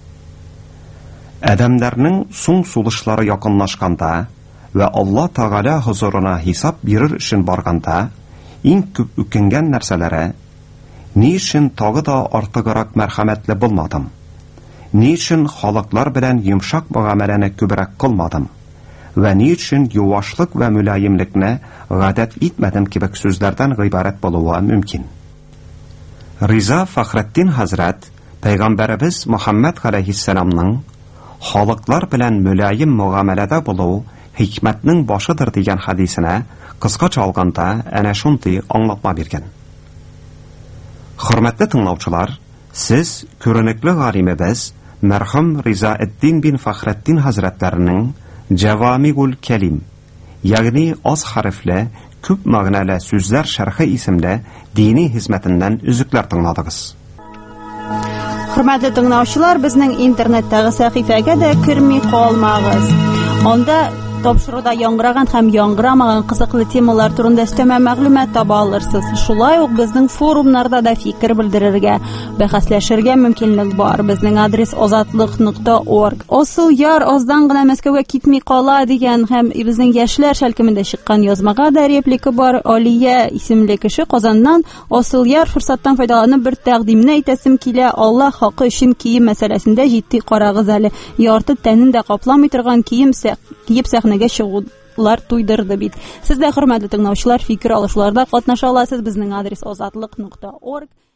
Адәмнәрнең суң сулышлары якынлашканда ва Алла Тәгалә хузурына хисап бирер өчен барганда иң күп үкенгән нәрсәләре: ни өчен тагы да артыграк мәрхәмәтле булмадым? Ни өчен халыклар белән йомшак мөгамәләне күбрәк кылмадым? Ва ни өчен юашлык ва мөлаимлекне гадәт итмәдем кебек сүзләрдән гыйбарәт булуы мөмкин. Риза Фәхреддин хәзрәт Пәйгамбәребез Мөхәммәд галәйһиссәламның халыклар белән мөлаим мөгамәләдә булу хикмәтнең башыдыр дигән хадисенә кыскача алганда әнә шундый аңлатма биргән. Хөрмәтле тыңлаучылар, сез күренекле галимебез мәрхүм Ризаетдин бин Фәхреддин хәзрәтләренең Җавамигул Калим, ягъни аз хәрефле, күп мәгънәле сүзләр шәрхе исемле дини хезмәтеннән үзекләр тыңладыгыз.
Хөрмәтле тыңлаучылар, безнең интернеттагы сәхифәгә дә керми калмагыз. Анда тапшыруда яңгыраган һәм яңгырамаган кызыклы темалар турында өстәмә мәгълүмат таба алырсыз. Шулай ук безнең форумнарда да фикер белдерергә, бәхәсләшергә мөмкинлек бар. Безнең адрес азатлык нокта орг. Асыл яр аздан гына Мәскәүгә китми кала дигән һәм безнең яшьләр шәлкемендә чыккан язмага да реплика бар. Алия исемле кеше Казаннан асыл яр форсаттан файдаланып бер тәкъдимне әйтәсем килә. Аллаһ хакы өчен кием мәсьәләсендә җитди карагыз әле. Ярты тәнен дә капламый торган кием киеп сәхнәгә чыгулар туйдырды бит. Сез дә, хөрмәтле тыңлаучылар, фикер алышуларда катнаша аласыз. Безнең адрес азатлык нокта орг.